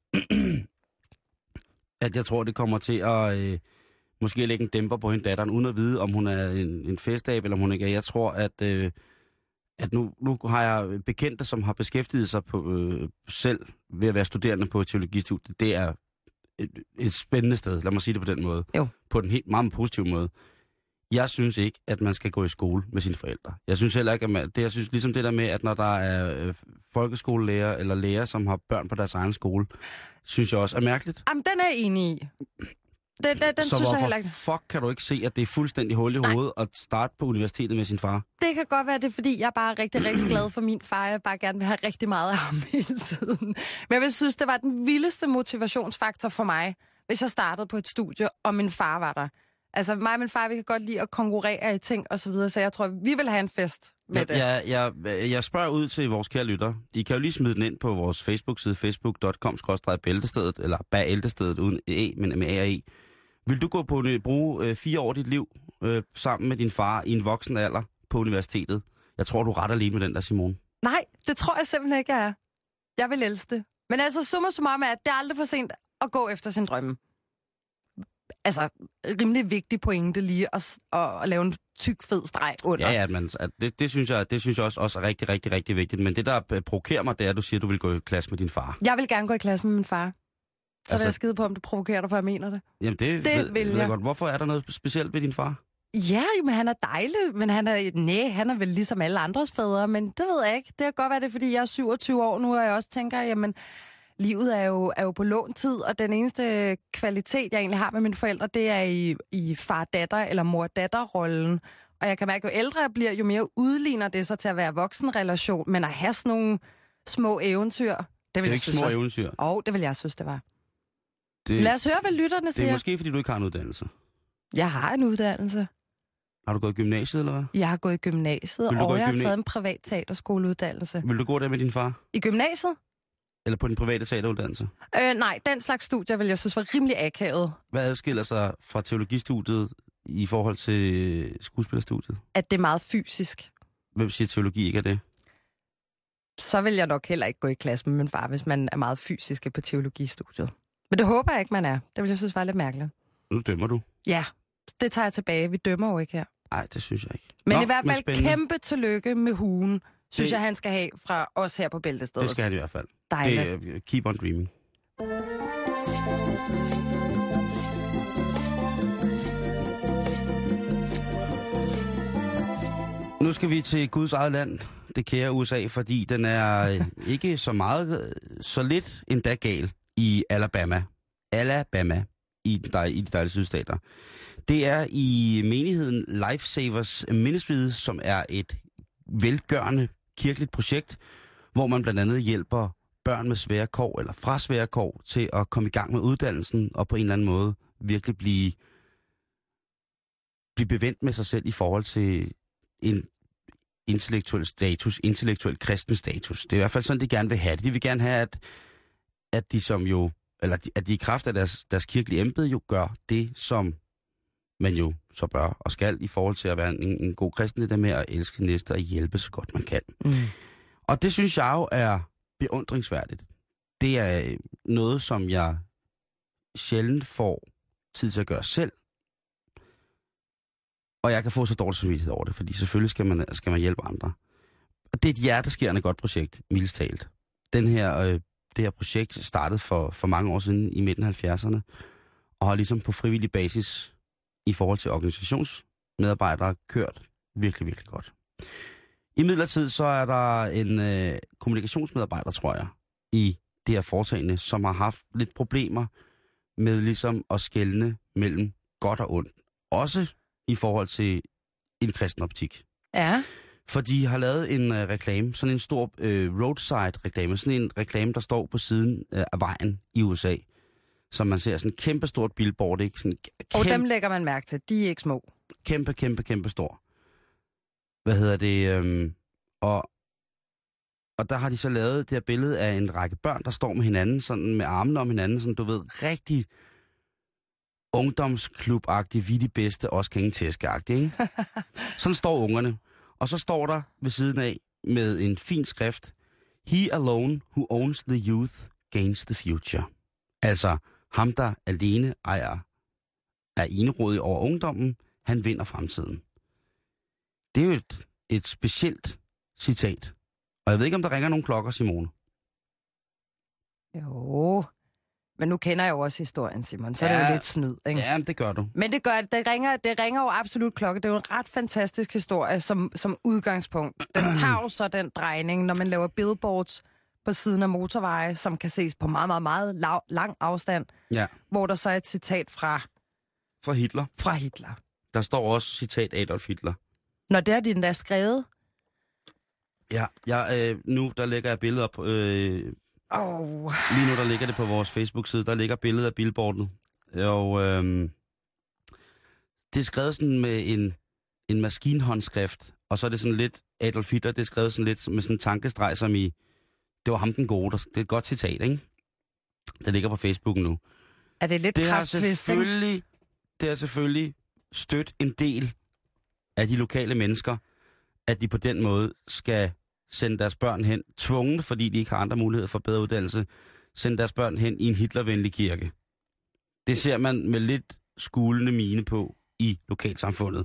at jeg tror, det kommer til at øh, måske lægge en dæmper på hende datteren, uden at vide, om hun er en, en festab, eller om hun ikke er. Jeg tror, at, øh, at nu, nu har jeg bekendte, som har beskæftiget sig på, øh, selv ved at være studerende på teologistudiet. Det er et, et spændende sted, lad mig sige det på den måde. Jo. På den helt meget positive måde. Jeg synes ikke, at man skal gå i skole med sine forældre. Jeg synes heller ikke, at man, det, jeg synes ligesom det der med, at når der er øh, folkeskolelærer eller lærer, som har børn på deres egen skole, synes jeg også er mærkeligt. Jamen, den er jeg enig i. Den, den, den så synes hvorfor jeg heller ikke. fuck kan du ikke se, at det er fuldstændig hul i Nej. hovedet at starte på universitetet med sin far? Det kan godt være, det er, fordi jeg er bare rigtig, rigtig glad for min far. Jeg bare gerne vil have rigtig meget af ham hele tiden. Men jeg vil synes, det var den vildeste motivationsfaktor for mig, hvis jeg startede på et studie, og min far var der. Altså mig og min far, vi kan godt lide at konkurrere i ting og så videre, så jeg tror, vi vil have en fest med jeg, det. Jeg, jeg, jeg spørger ud til vores kære lytter. I kan jo lige smide den ind på vores Facebook-side, facebook punktum com skråstreg bæltestedet, eller bæltestedet uden e, men med a og e. Vil du gå på at bruge øh, fire år af dit liv øh, sammen med din far i en voksen alder på universitetet? Jeg tror, du er ret alene med den der, Simone. Nej, det tror jeg simpelthen ikke, jeg er. Jeg vil elske det. Men altså, summa summarum er, at det er aldrig for sent at gå efter sin drømme. Altså, rimelig vigtig pointe lige at, at, at lave en tyk, fed streg under. Ja, ja, men at det, det, synes jeg, det synes jeg også, også er rigtig, rigtig, rigtig vigtigt. Men det, der provokerer mig, det er, at du siger, at du vil gå i klasse med din far. Jeg vil gerne gå i klasse med min far. Så altså, vil jeg skide på, om det provokerer dig, for jeg mener det. Jamen, det, det ved, vil jeg. jeg godt. Hvorfor er der noget specielt ved din far? Ja, men han er dejlig, men han er, nej, han er vel ligesom alle andres fædre, men det ved jeg ikke. Det kan godt være det, fordi jeg er syvogtyve år nu, og jeg også tænker, jamen, livet er jo, er jo på lånt tid, og den eneste kvalitet, jeg egentlig har med mine forældre, det er i, i far-datter- eller mor-datter-rollen. Og jeg kan mærke, jo ældre jeg bliver, jo mere udligner det sig til at være voksenrelation, men at have sådan nogle små eventyr, det vil det er jeg ikke synes små også. eventyr. Åh, oh, det vil jeg synes, det var. Det, Lad os høre, hvad lytterne siger. Det er måske, fordi du ikke har en uddannelse. Jeg har en uddannelse. Har du gået i gymnasiet, eller hvad? Jeg har gået i gymnasiet, og gå i jeg gymna- har taget en privat teaterskoleuddannelse. Vil du gå der med din far? I gymnasiet? Eller på den private teateruddannelse? Øh, nej, den slags studier vil jeg synes var rimelig akavet. Hvad adskiller sig fra teologistudiet i forhold til skuespillerstudiet? At det er meget fysisk. Hvem siger, teologi ikke er det? Så vil jeg nok heller ikke gå i klasse med min far, hvis man er meget fysisk på teologistudiet. Men det håber jeg ikke, man er. Det vil jeg synes var lidt mærkeligt. Nu dømmer du. Ja, det tager jeg tilbage. Vi dømmer jo ikke her. Nej, det synes jeg ikke. Men Nå, i hvert fald spændende. kæmpe tillykke med hugen, synes Det- jeg, han skal have fra os her på Bæltestedet. Det skal han i hvert fald. Dejligt. Det, keep on dreaming. Nu skal vi til Guds eget land, det kære U S A, fordi den er ikke så meget, så lidt endda gal i Alabama. Alabama i, der, i de dejlige sydstater. Det er i menigheden Lifesavers Ministries, som er et velgørende kirkeligt projekt, hvor man blandt andet hjælper børn med svære kår eller fra svære kår til at komme i gang med uddannelsen og på en eller anden måde virkelig blive, blive bevendt med sig selv i forhold til en intellektuel status, intellektuel kristen status. Det er i hvert fald sådan, de gerne vil have det. De vil gerne have, at, at de som jo, eller at de i kraft af deres, deres kirkelige embede jo gør det, som man jo så bør og skal i forhold til at være en, en god kristen, det der med at elske næste og hjælpe så godt man kan. Mm. Og det synes jeg jo er beundringsværdigt. Det er noget, som jeg sjældent får tid til at gøre selv. Og jeg kan få så dårlig samvittighed over det, fordi selvfølgelig skal man, skal man hjælpe andre. Og det er et hjerteskærende godt projekt, mildest talt. Den her, øh, det her projekt startede for, for mange år siden i midten af halvfjerdserne, og har ligesom på frivillig basis i forhold til organisationsmedarbejdere kørt virkelig, virkelig godt. I midlertid så er der en øh, kommunikationsmedarbejder, tror jeg, i det her foretagende, som har haft lidt problemer med ligesom at skelne mellem godt og ondt. Også i forhold til en kristen optik. Ja. For de har lavet en øh, reklame, sådan en stor øh, roadside-reklame, sådan en reklame, der står på siden øh, af vejen i U S A, som man ser sådan en kæmpe stort billboard, ikke? Sådan kæmpe, Og dem lægger man mærke til. De er ikke små. Kæmpe, kæmpe, kæmpe stor. Hvad hedder det? Øhm, og, og der har de så lavet det her billede af en række børn, der står med hinanden, sådan med armene om hinanden, sådan du ved, rigtig ungdomsklub-agtig, vi de bedste, også kan ingen tæske-agtig, ikke? Sådan står ungerne. Og så står der ved siden af med en fin skrift, He alone who owns the youth gains the future. Altså, ham der alene ejer, er enerådig over ungdommen, han vinder fremtiden. Det er jo et, et specielt citat. Og jeg ved ikke, om der ringer nogle klokker, Simone. Jo, men nu kender jeg jo også historien, Simon, så ja, er det jo lidt snyd, ikke? Ja, det gør du. Men det gør det ringer, det ringer jo absolut klokke. Det er jo en ret fantastisk historie som, som udgangspunkt. Den tager jo så den drejning, når man laver billboards på siden af motorveje, som kan ses på meget, meget, meget lav, lang afstand, Ja. hvor der så er et citat fra, Fra Hitler. fra Hitler. Der står også citat Adolf Hitler. Når det er den der skrevet. Ja, jeg, øh, nu der lægger jeg billeder op. Øh, Oh. lige nu der ligger det på vores Facebook-side. Der ligger billeder af billboardet. Og øh, det er skrevet sådan med en, en maskinhåndskrift. Og så er det sådan lidt Adolf Hitler. Det er skrevet sådan lidt med sådan en tankestreg, som i, det var ham den gode. Det er et godt citat, ikke? Det ligger på Facebook nu. Er det lidt Det har kras twist, ikke? selvfølgelig, det har selvfølgelig stødt en del af de lokale mennesker, at de på den måde skal sende deres børn hen, tvunget, fordi de ikke har andre muligheder for bedre uddannelse, sende deres børn hen i en hitlervenlig kirke. Det ser man med lidt skulende mine på i lokalsamfundet.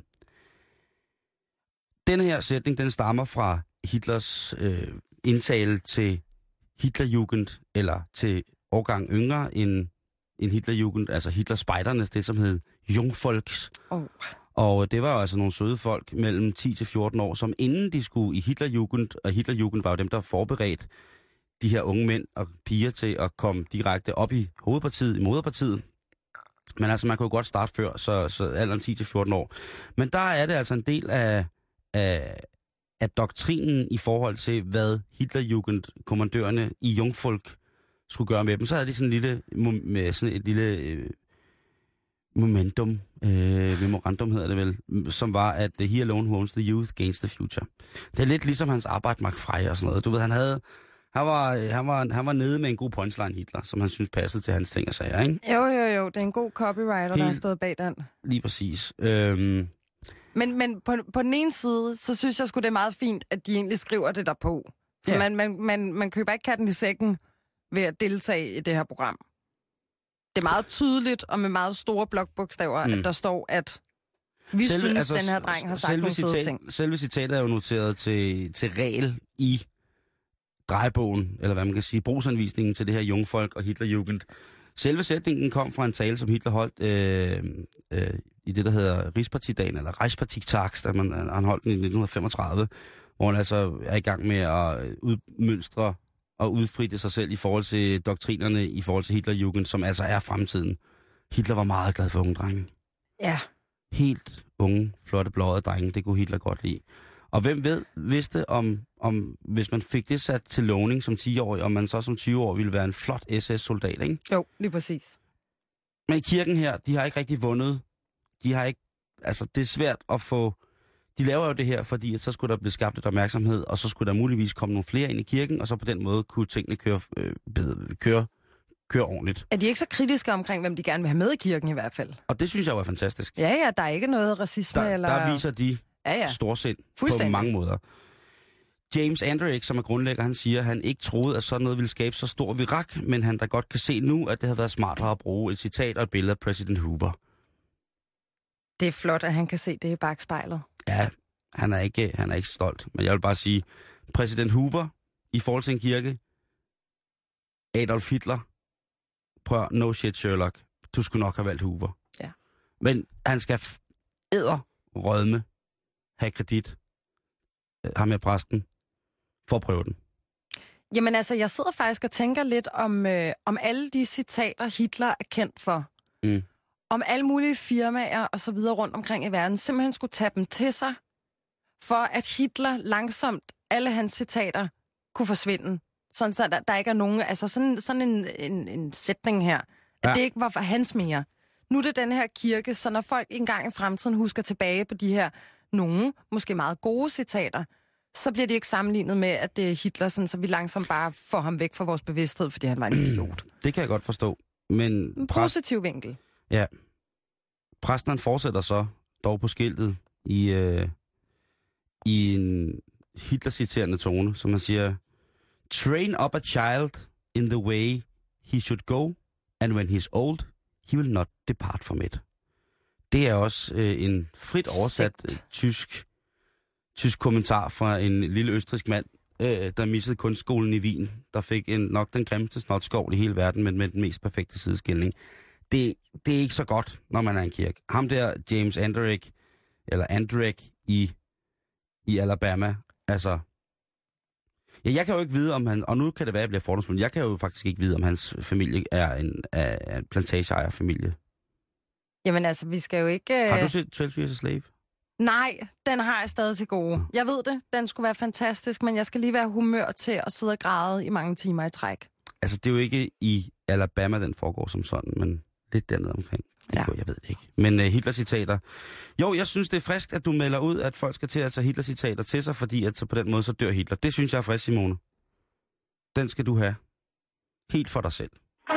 Den her sætning, den stammer fra Hitlers øh, indtale til Hitlerjugend, eller til årgang yngre end, end Hitlerjugend, altså Hitlerspejderne, det som hed Jungvolks. Oh. Og det var jo altså nogle søde folk mellem ti til fjorten år, som inden de skulle i Hitlerjugend, og Hitlerjugend var jo dem, der forberedt de her unge mænd og piger til at komme direkte op i hovedpartiet, i moderpartiet. Men altså, man kunne jo godt starte før, så, så alderen ti til fjorten år. Men der er det altså en del af, af, af doktrinen i forhold til, hvad Hitlerjugend-kommandørerne i Jungvolk skulle gøre med dem. Så havde de sådan, en lille, med sådan et lille øh, momentum, øh, memorandum hedder det vel, som var, at he alone who owns the youth gains the future. Det er lidt ligesom hans arbejde, Mark Frey og sådan noget. Du ved, han havde... Han var, han, var, han var nede med en god punchline, Hitler, som han synes passede til hans ting og sager, ikke? Jo, jo, jo. Det er en god copywriter, Helt... der har stået bag den. Lige præcis. Øhm... Men, men på, på den ene side, så synes jeg sgu, det er meget fint, at de egentlig skriver det der på. Så ja. man, man, man, man køber ikke katten i sækken ved at deltage i det her program. Det er meget tydeligt, og med meget store blokbogstaver, mm. at der står, at Vi selve, synes, altså, den her dreng har sagt nogle fede ting. Selve citatet er jo noteret til, til regel i drejebogen, eller hvad man kan sige, brugsanvisningen til det her jungfolk og Hitlerjugend. Selve sætningen kom fra en tale, som Hitler holdt øh, øh, i det, der hedder Rigspartidagen, eller Reichspartitags, da man, han holdt den i nitten femogtredive, hvor han altså er i gang med at udmønstre og udfritte sig selv i forhold til doktrinerne, i forhold til Hitlerjugend, som altså er fremtiden. Hitler var meget glad for unge drenge. Ja. Helt unge, flotte, blåede drenge, det kunne Hitler godt lide. Og hvem ved, vidste om, om, hvis man fik det sat til lovning som ti-årig, om man så som tyve-årig ville være en flot S S-soldat, ikke? Jo, lige præcis. Men i kirken her, de har ikke rigtig vundet. De har ikke, altså det er svært at få, de laver jo det her, fordi at så skulle der blive skabt lidt opmærksomhed, og så skulle der muligvis komme nogle flere ind i kirken, og så på den måde kunne tingene køre, øh, køre, køre ordentligt. Er de ikke så kritiske omkring, hvem de gerne vil have med i kirken i hvert fald? Og det synes jeg var fantastisk. Ja, ja, der er ikke noget racisme der, eller... Der viser de ja, ja. storsind på mange måder. James Andrick, som er grundlægger, han siger, at han ikke troede, at sådan noget ville skabe så stor virak, men han da godt kan se nu, at det havde været smartere at bruge et citat og et billede af præsident Hoover. Det er flot, at han kan se det i bagspejlet. Ja, han er ikke, han er ikke stolt, men jeg vil bare sige, præsident Hoover i forhold til en kirke, Adolf Hitler, prøv, no shit Sherlock, du skulle nok have valgt Hoover. Ja. Men han skal æder rødme, have kredit, ham med præsten, for at prøve den. Jamen altså, jeg sidder faktisk og tænker lidt om, øh, om alle de citater, Hitler er kendt for. Mm. Om alle mulige firmaer og så videre rundt omkring i verden, simpelthen skulle tage dem til sig, for at Hitler langsomt, alle hans citater, kunne forsvinde. Sådan så der, der ikke er nogen, altså sådan, sådan en, en, en sætning her, at ja. Det ikke var for hans mere. Nu er det den her kirke, så når folk engang i fremtiden husker tilbage på de her nogle, måske meget gode citater, så bliver det ikke sammenlignet med, at det er Hitler, sådan, så vi langsomt bare får ham væk fra vores bevidsthed, fordi han var en idiot. Det kan jeg godt forstå. Men en positiv vinkel. Ja. Præsten han fortsætter så dog på skiltet i, øh, i en Hitler-citerende tone, som han siger, train up a child in the way he should go, and when he's old, he will not depart from it. Det er også øh, en frit oversat øh, tysk, tysk kommentar fra en lille østrigsk mand, øh, der missede kunstskolen i Wien, der fik en, nok den grimmeste snotskovl i hele verden, men med den mest perfekte sideskilning. Det, det er ikke så godt, når man er en kirke. Ham der, James Andrick, eller Andrick i, i Alabama, altså... Ja, jeg kan jo ikke vide, om han... Og nu kan det være, at jeg bliver fordomsfuld. Jeg kan jo faktisk ikke vide, om hans familie er en, er en plantageejerfamilie. Jamen altså, vi skal jo ikke... Uh... Har du set tolv Years a Slave? Nej, den har jeg stadig til gode. Jeg ved det, den skulle være fantastisk, men jeg skal lige være humør til at sidde og græde i mange timer i træk. Altså, det er jo ikke i Alabama, den foregår som sådan, men lidt dernede omkring. Det ja. går, jeg ved det ikke. Men uh, Hitler-citater... Jo, jeg synes, det er frisk, at du melder ud, at folk skal til at tage Hitler-citater til sig, fordi at så på den måde, så dør Hitler. Det synes jeg er frisk, Simone. Den skal du have. Helt for dig selv.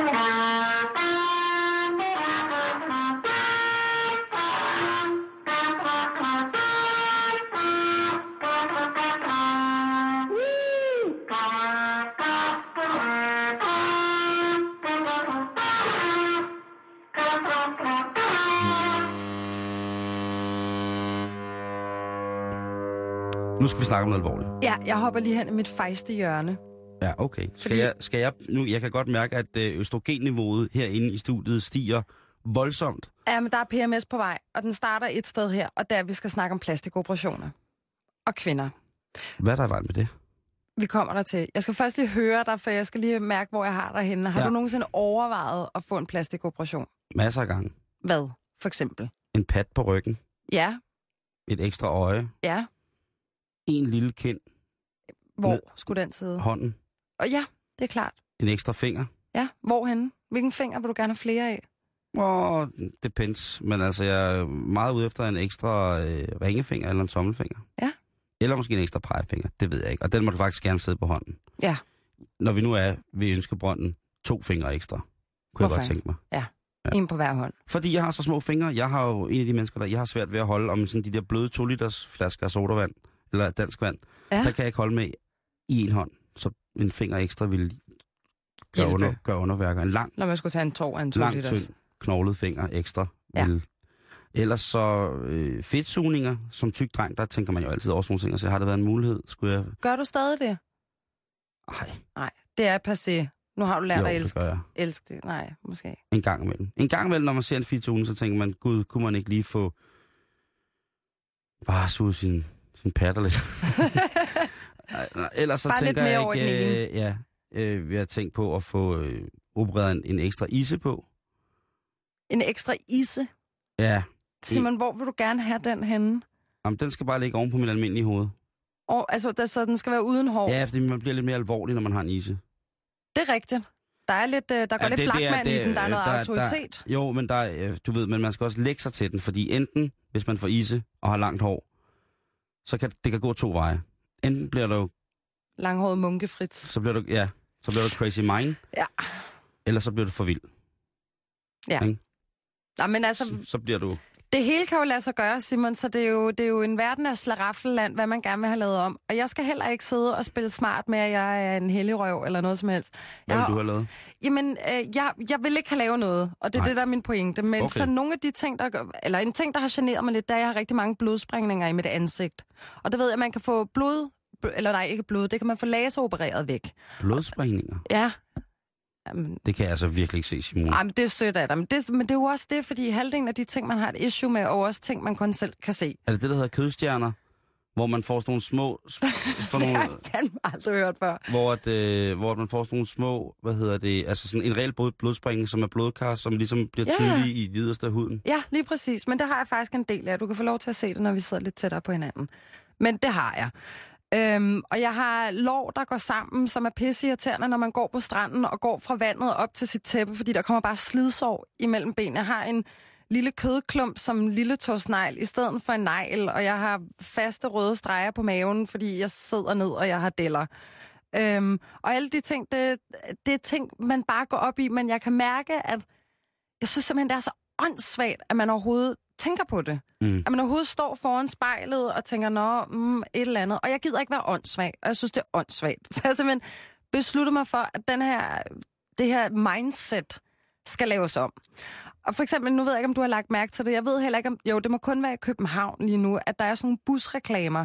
Nu skal vi snakke om noget alvorligt. Ja, jeg hopper lige hen i mit fejste hjørne. Ja, okay. Skal, Fordi... jeg, skal jeg... Nu, jeg kan godt mærke, at østrogenniveauet herinde i studiet stiger voldsomt. Ja, men der er P M S på vej, og den starter et sted her, og der vi skal snakke om plastikoperationer. Og kvinder. Hvad er der i vejen med det? Vi kommer der til. Jeg skal først lige høre dig, for jeg skal lige mærke, hvor jeg har dig henne. Har ja. du nogensinde overvejet at få en plastikoperation? Masser af gange. Hvad, for eksempel? En pat på ryggen. Ja. Et ekstra øje. Ja. En lille kind. Hvor ned. Skulle den sidde? Hånden. Og ja, det er klart. En ekstra finger. Ja, hvorhenne? Hvilken finger vil du gerne have flere af? Åh, depends. Men altså, jeg er meget ude efter en ekstra øh, ringefinger eller en tommelfinger. Ja. Eller måske en ekstra pegefinger. Det ved jeg ikke. Og den må du faktisk gerne sidde på hånden. Ja. Når vi nu er ved Ønskebrønden, to fingre ekstra. Kunne Hvorfor? Jeg godt tænke mig. Ja. Ja. En på hver hånd. Fordi jeg har så små fingre. Jeg har jo en af de mennesker, der jeg har svært ved at holde om sådan de der bløde to liters flasker af sodavand. Eller dansk vand. Ja. Der kan jeg ikke holde med i en hånd. Så en finger ekstra vil gøre, under, gøre underværker. En lang, når man skulle tage en tår af en to lang, liters. tynd, knoglet finger ekstra ja. vil... Ellers så øh, fedtsugninger som tyk dreng, der tænker man jo altid over sådan nogle ting, og så har det været en mulighed. Skulle jeg... Gør du stadig det? Ej. Nej, det er passé. Nu har du lært Jo, at det elske, gør jeg. elske det. Nej, måske. En gang imellem. En gang imellem, når man ser en fedtsugning, så tænker man, gud, kunne man ikke lige få bare suge sin, sin patter lidt. Ellers så bare tænker lidt jeg mere ikke, over øh, ja, øh, vi har tænkt på at få øh, opereret en, en ekstra ise på. En ekstra ise? Ja. Simon, hvor vil du gerne have den henne? Jamen, den skal bare ligge oven på mit almindelige hoved. Og, altså, der, så den skal være uden hår? Ja, fordi man bliver lidt mere alvorlig, når man har en ise. Det er rigtigt. Der er lidt, der går ja, lidt det, Blachman det er, det, i den, der er noget der, autoritet. Der, jo, men der er, du ved, men man skal også lægge sig til den, fordi enten, hvis man får ise og har langt hår, så kan det kan gå to veje. Enten bliver du... Langhåret munkefrit. Så bliver du, ja, så bliver du crazy mind. Ja. Eller så bliver du for vild. Ja. Ikke? Nå, men altså... Så, så bliver du... Det hele kan jo lade sig gøre, Simon, så det er jo, det er jo en verden af slaraffenland, hvad man gerne vil have lavet om. Og jeg skal heller ikke sidde og spille smart med, at jeg er en helligrøv eller noget som helst. Hvad vil jeg, du have lavet? Jamen, øh, jeg, jeg vil ikke have lavet noget, og det er Nej. det, der er min pointe. Men Okay. så nogle af de ting, der gør, eller en ting, der har generet mig lidt, der er, at jeg har rigtig mange blodsprængninger i mit ansigt. Og der ved jeg, at man kan få blod, eller nej, ikke blod, det kan man få laseropereret væk. Blodsprængninger? Ja. Jamen, Det kan jeg altså virkelig ikke se, Simon. ej, men det er sødt af dig. Men det, men det er jo også det, fordi halvdelen af de ting, man har et issue med, er jo også ting, man kun selv kan se. Er det det, der hedder kødstjerner? Hvor man får sådan nogle små... For Det nogle, har jeg fandme aldrig hørt før. hvor, at, øh, hvor man får sådan nogle små, hvad hedder det, altså sådan en reel blod, blodsprængning, som er blodkar, som ligesom bliver Ja. tydelig i det yderste af huden. Ja, lige præcis. Men det har jeg faktisk en del af. Du kan få lov til at se det, når vi sidder lidt tættere på hinanden. Men det har jeg. Øhm, og jeg har lår, der går sammen, som er pisseirriterende, når man går på stranden og går fra vandet op til sit tæppe, fordi der kommer bare slidsår imellem benene. Jeg har en lille kødklump som en lille tåsnegl i stedet for en negl, og jeg har faste røde streger på maven, fordi jeg sidder ned, og jeg har deller. Øhm, og alle de ting, det, det er ting, man bare går op i, men jeg kan mærke, at jeg synes simpelthen, det er så åndssvagt, at man overhovedet tænker på det. Mm. At man overhovedet står foran spejlet og tænker, nå, mm, et eller andet. Og jeg gider ikke være åndssvag, og jeg synes, det er åndssvagt. Så jeg simpelthen beslutter mig for, at den her, det her mindset skal laves om. Og for eksempel, nu ved jeg ikke, om du har lagt mærke til det. Jeg ved heller ikke, om... Jo, det må kun være i København lige nu, at der er sådan nogle busreklamer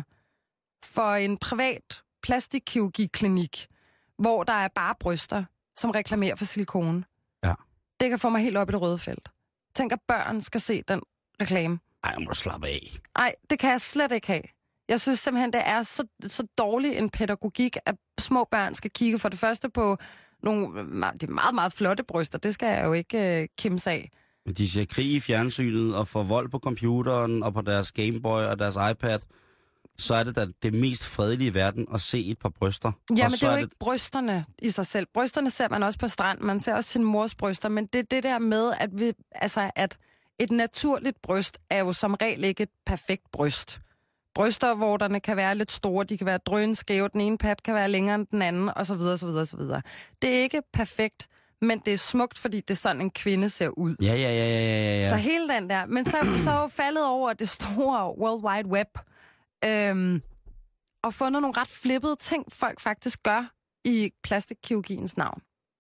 for en privat plastikkirurgiklinik, hvor der er bare bryster, som reklamerer for silikone. Ja. Det kan få mig helt op i det røde felt. Tænk, at børn skal se den reklame. Ej, jeg må slappe af. Nej, det kan jeg slet ikke have. Jeg synes simpelthen, det er så, så dårlig en pædagogik, at små børn skal kigge for det første på nogle det er meget, meget flotte bryster. Det skal jeg jo ikke øh, kimse af. De ser krig i fjernsynet og får vold på computeren og på deres Gameboy og deres iPad. Så er det da det mest fredelige i verden at se et par bryster. Ja, og men det er jo det... ikke brysterne i sig selv. Brysterne ser man også på strand. Man ser også sin mors bryster. Men det er det der med, at, vi, altså, at et naturligt bryst er jo som regel ikke et perfekt bryst. Brystervorterne kan være lidt store, de kan være drønskæve, den ene pat kan være længere end den anden, osv. osv., osv. Det er ikke perfekt, men det er smukt, fordi det er sådan, en kvinde ser ud. Ja, ja, ja, ja, ja, ja. Så hele den der. Men så, så er jo faldet over det store World Wide Web, øhm, og fundet nogle ret flippede ting, folk faktisk gør i plastikkirurgiens navn.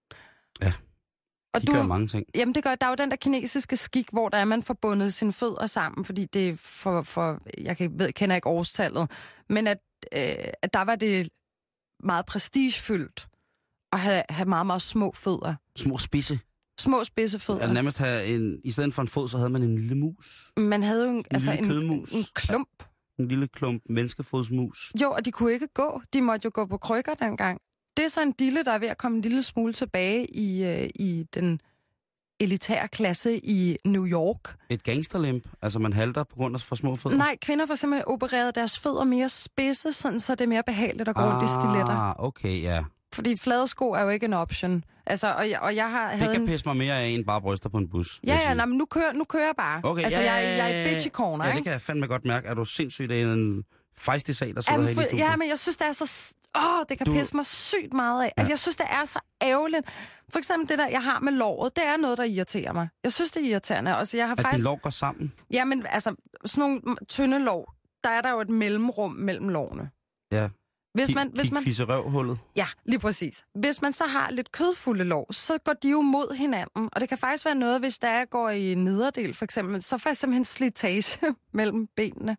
Ja. Og De du, gør mange ting. Jamen det gør, der er jo den der kinesiske skik, hvor der er man forbundet sine fødder sammen, fordi det er for, for jeg kan, ved, kender ikke årstallet, men at, øh, at der var det meget prestigefyldt at have, have meget, meget små fødder. Små spidse. Små spidse fødder. Altså nærmest have en, i stedet for en fod, så havde man en lille mus. Man havde jo en, altså lille en, kødmus. en klump. En lille klump menneskefodsmus. Jo, og de kunne ikke gå. De måtte jo gå på krykker dengang. Det er så en dille, der er ved at komme en lille smule tilbage i, øh, i den elitære klasse i New York. Et gangsterlimp? Altså man halter på grund af for små fødder? Nej, kvinder får simpelthen opereret deres fødder mere spidse, sådan så det er mere behageligt at gå rundt i stiletter. Ah, okay, ja. Fordi flade sko er jo ikke en option. Altså, og jeg, og jeg har... Det havde kan en... pisse mig mere af end bare bryster på en bus. Ja, ja, nej, men nu kører, nu kører jeg bare. Okay, altså, ja, jeg, ja, ja, jeg er i bitchy corner, ja, ikke? det kan jeg fandme godt mærke. Er du sindssygt af en fejstig sag, der sidder Jamen, her i for, studiet? ja, men jeg synes, det er så... Åh, det kan Du- pisse mig sygt meget af. Altså, jeg synes, det er så ærgerligt. For eksempel det der, jeg har med låret, det er noget, der irriterer mig. Jeg synes, det er irriterende. Altså, jeg har At faktisk... din lår går sammen? Jamen, altså, sådan nogle tynde lår, der er der jo et mellemrum mellem lårene. Ja. Hvis man, hvis man, fisserøvhullet. ja, lige præcis. Hvis man så har lidt kødfulde lår, så går de jo mod hinanden. Og det kan faktisk være noget, hvis der går i nederdel, for eksempel, så får jeg simpelthen slitage mellem benene.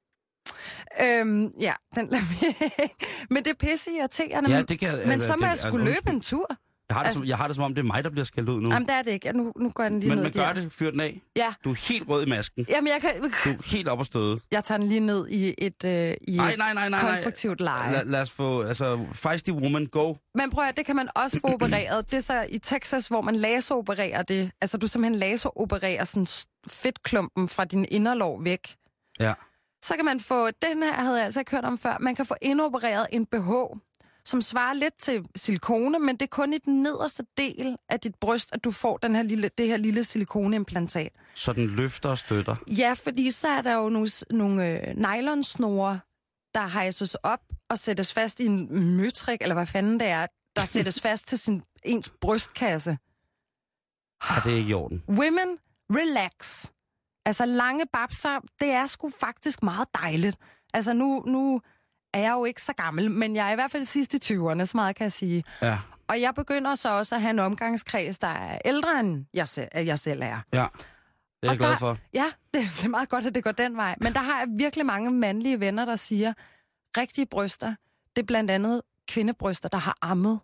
Øhm, ja, den lader vi. Men det er pisse irriterende. Ja, det kan, men øh, så må det, jeg skulle altså, løbe en tur. Jeg har, det altså, som, jeg har det som om, det er mig, der bliver skældt ud nu. Jamen, det er det ikke. Nu, nu går jeg den lige men, ned. Men gør der. det, fyr den af. Ja. Du er helt rød i masken. Jamen, jeg kan... Du er helt op at støde. Jeg tager den lige ned i et, øh, i nej, et nej, nej, nej, konstruktivt leje. La, lad os få, altså, feisty woman, go. Men prøv at det kan man også få opereret. Det er så i Texas, hvor man laseropererer det. Altså, du simpelthen laseropererer sådan fedtklumpen fra din inderlår væk. Ja. Så kan man få, den her havde jeg altså ikke hørt om før, man kan få indopereret en B H, som svarer lidt til silikone, men det er kun i den nederste del af dit bryst, at du får den her lille, det her lille silikoneimplantat. Så den løfter og støtter? Ja, fordi så er der jo nogle, nogle øh, nylonsnore, der hejses op og sættes fast i en møtrik, eller hvad fanden det er, der sættes fast til sin, ens brystkasse. Ja, det er ikke i orden. Women, relax. Altså lange babser, det er sgu faktisk meget dejligt. Altså nu, nu er jeg jo ikke så gammel, men jeg er i hvert fald sidst i tyverne, så meget kan jeg sige. Ja. Og jeg begynder så også at have en omgangskreds, der er ældre end jeg, se, jeg selv er. Ja, det er jeg og glad der, for. Ja, det, det er meget godt, at det går den vej. Men der har jeg virkelig mange mandlige venner, der siger, rigtige bryster, det er blandt andet kvindebryster, der har ammet.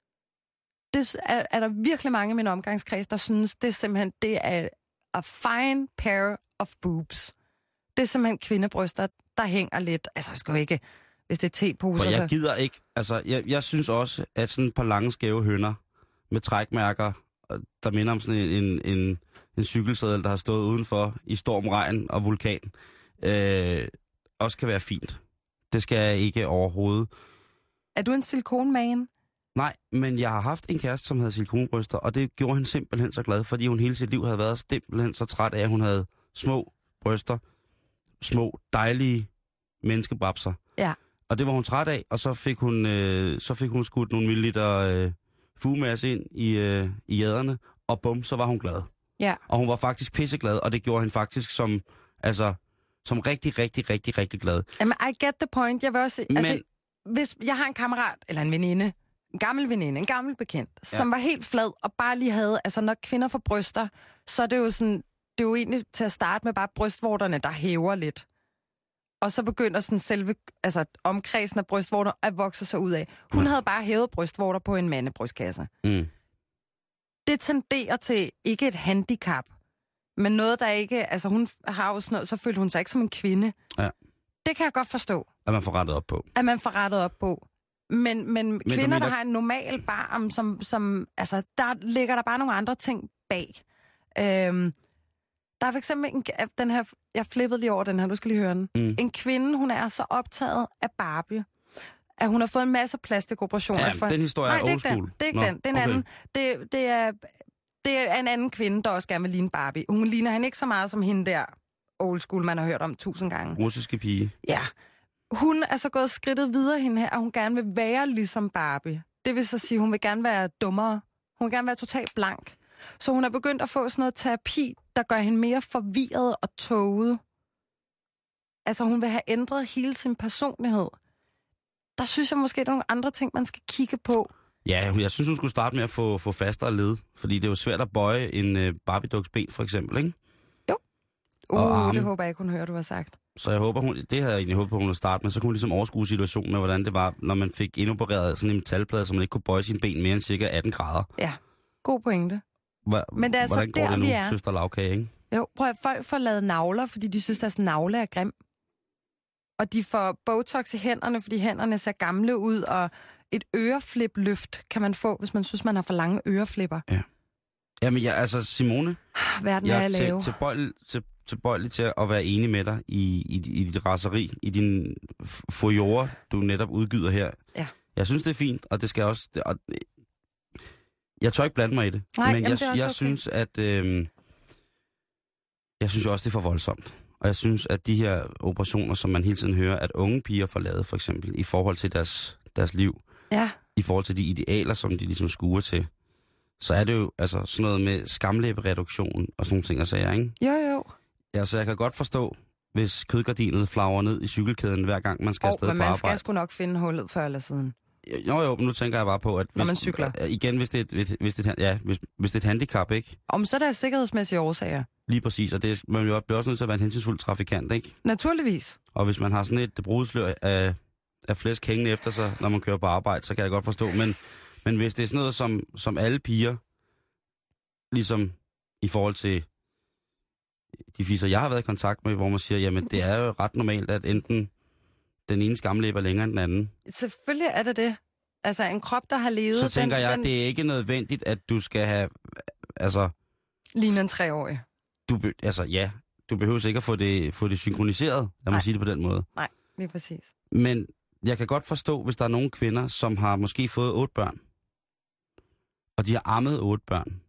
Det er, er der virkelig mange i min omgangskreds, der synes, det er simpelthen, det er a fine pair of boobs. Det er simpelthen kvindebryster, der hænger lidt. Altså, jeg skal jo ikke, hvis det er teposer. Jeg gider ikke, altså, jeg, jeg synes også, at sådan et par lange skæve hønder med trækmærker, der minder om sådan en, en, en, en cykelsadel, der har stået udenfor i storm, regn og vulkan, øh, også kan være fint. Det skal jeg ikke overhovedet. Er du en silikonman? Nej, men jeg har haft en kæreste, som havde silikonbryster, og det gjorde hende simpelthen så glad, fordi hun hele sit liv havde været simpelthen så træt af, at hun havde små bryster, små, dejlige menneskebabser. Ja. Og det var hun træt af, og så fik hun, øh, så fik hun skudt nogle milliliter øh, fugemasse ind i, øh, i jæderne, og bum, så var hun glad. Ja. Og hun var faktisk pisseglad, og det gjorde hende faktisk som, altså, som rigtig, rigtig, rigtig, rigtig glad. Jamen, I get the point. Jeg vil også, Men, altså, hvis jeg har en kammerat, eller en veninde, en gammel veninde, en gammel bekendt, ja. som var helt flad, og bare lige havde, altså når kvinder får bryster, så er det jo sådan, det er jo egentlig til at starte med bare brystvorterne, der hæver lidt. Og så begynder sådan selve, altså omkredsen af brystvorter at vokse sig ud af. Hun ja. havde bare hævet brystvorter på en mandebrystkasse. Mm. Det tenderer til ikke et handicap, men noget, der ikke, altså hun har jo sådan noget, så følte hun sig ikke som en kvinde. Ja. Det kan jeg godt forstå. At man får rettet op på. At man får rettet op på. Men, men, men kvinder, mener... der har en normal barm, som, som, altså, der ligger der bare nogle andre ting bag. Øhm, der er for eksempel en, den her, jeg flippede lige over den her, du skal lige høre den. Mm. En kvinde, hun er så optaget af Barbie, at hun har fået en masse plastikoperationer. Ja, for... den historie Nej, er old school. Den. Det er ikke Nå, den, det er en okay. anden. Det, det, er, det er en anden kvinde, der også gerne vil ligne Barbie. Hun ligner hende ikke så meget som hende der old school, man har hørt om tusind gange. Russiske pige. Ja. Hun er så gået skridtet videre hende her, at hun gerne vil være ligesom Barbie. Det vil så sige, at hun vil gerne være dummere. Hun vil gerne være totalt blank. Så hun er begyndt at få sådan noget terapi, der gør hende mere forvirret og tåget. Altså hun vil have ændret hele sin personlighed. Der synes jeg måske, der er nogle andre ting, man skal kigge på. Ja, jeg synes, hun skulle starte med at få, få fastere led. Fordi det er jo svært at bøje en uh, Barbie-duks ben, for eksempel, ikke? Jo. Uh, det håber jeg ikke, hun hører, du har sagt. Så jeg håber, hun, det havde jeg egentlig håbet på, hun ville starte med. Så kunne hun ligesom overskue situationen med, hvordan det var, når man fik indopereret sådan en metalplade, så man ikke kunne bøje sine ben mere end cirka atten grader. Ja, god pointe. Hva, Men det er hvordan altså går der, det nu, vi er. søster Lavkage, ikke? Jo, prøv at folk får lavet navler, fordi de synes, at navle er grim. Og de får botox i hænderne, fordi hænderne ser gamle ud, og et øreflip-løft kan man få, hvis man synes, man har for lange øreflipper. Ja. Jamen, jeg, altså, Simone, Verden jeg er er at til, lave. tilbøjelig, til, tilbøjelig til at være enig med dig i, i, i dit raseri, i din furore, du netop udgyder her. Ja. Jeg synes, det er fint, og det skal også... Det, og, jeg tør ikke blande mig i det, Nej, men jamen, jeg, det er også jeg okay. synes, at... Øh, jeg synes også, det er for voldsomt. Og jeg synes, at de her operationer, som man hele tiden hører, at unge piger får lavet, for eksempel, i forhold til deres, deres liv, Ja. i forhold til de idealer, som de ligesom skuer til, så er det jo altså sådan noget med skamlæbereduktion og sådan nogle ting, og sager, ikke? Jo, jo. Ja, så jeg kan godt forstå, hvis kødgardinet flagrer ned i cykelkæden, hver gang man skal oh, afsted på arbejde. arbejde. Men man skal sgu nok finde hullet før eller siden. Jo, jo, men nu tænker jeg bare på, at hvis, når man cykler. Igen, hvis det, er et, hvis, det er et, ja, hvis, hvis det er et handicap, ikke? Om så er der sikkerhedsmæssige årsager. Lige præcis, og det er, man bliver også nødt til at være en hensynsfuld trafikant, ikke? Naturligvis. Og hvis man har sådan et brudslør af, af flæsk hængende efter sig, når man kører på arbejde, så kan jeg godt forstå. Men, men hvis det er sådan noget, som, som alle piger, ligesom i forhold til de fiser, jeg har været i kontakt med, hvor man siger, jamen det er jo ret normalt, at enten den ene skamlæbe er længere end den anden. Selvfølgelig er det det. Altså en krop, der har levet... Så tænker den, jeg, den... det er ikke nødvendigt, at du skal have... Altså... Ligner en treårig. Du be, altså ja, du behøver ikke at få det, få det synkroniseret, lad mig sige det på den måde. Nej, lige præcis. Men jeg kan godt forstå, hvis der er nogle kvinder, som har måske fået otte børn, og de har ammet otte børn.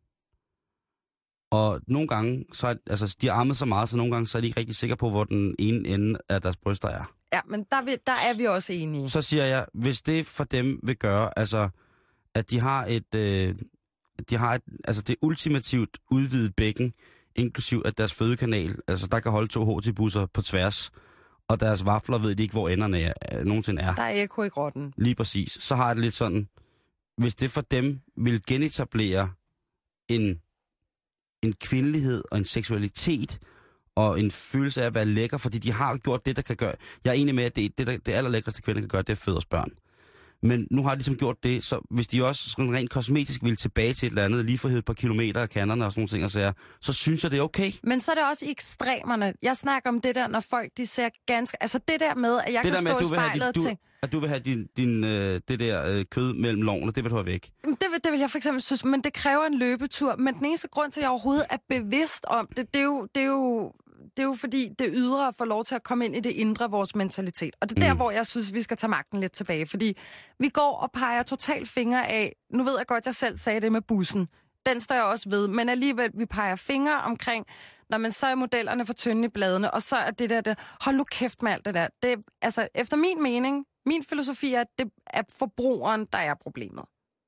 Og nogle gange, så er, altså de har ammet så meget, så nogle gange så er de ikke rigtig sikre på, hvor den ene ende af deres bryster er. Ja, men der, vil, der er vi også enige. Så siger jeg, hvis det for dem vil gøre, altså at de har et, øh, de har et, altså det ultimativt udvidet bækken, inklusiv at deres fødekanal, altså der kan holde to H T-busser på tværs, og deres vafler ved de ikke, hvor enderne er, øh, nogensinde er. Der er ekko i grotten. Lige præcis. Så har jeg det lidt sådan, hvis det for dem vil genetablere en, en kvindelighed og en seksualitet, og en følelse af at være lækker, fordi de har gjort det, der kan gøre... Jeg er enig med, at det, det, der, det allerlækreste kvinder kan gøre, det er at føde os børn. Men nu har de ligesom gjort det, så hvis de også sådan rent kosmetisk vil tilbage til et eller andet, lige for et par kilometer af kanterne og sådan nogle ting, og så, er, så synes jeg, det er okay. Men så er det også i ekstremerne. Jeg snakker om det der, når folk de ser ganske... Altså det der med, at jeg det kan der stå med, i spejlet og du, tænke... At du vil have din, din, øh, det der øh, kød mellem lovene, det vil du have væk. Det vil, det vil jeg for eksempel synes, men det kræver en løbetur. Men den eneste grund til, at jeg overhovedet er bevidst om det, det er jo... Det er jo Det er jo fordi, det ydre får lov til at komme ind i det indre, vores mentalitet. Og det er der, mm. hvor jeg synes, vi skal tage magten lidt tilbage. Fordi vi går og peger totalt fingre af... Nu ved jeg godt, jeg selv sagde det med bussen. Den står jeg også ved. Men alligevel, vi peger fingre omkring, når man så er modellerne for tynde i bladene, og så er det der... Det, hold nu kæft med alt det der. Det, altså, efter min mening, min filosofi er, at det er forbrugeren, der er problemet.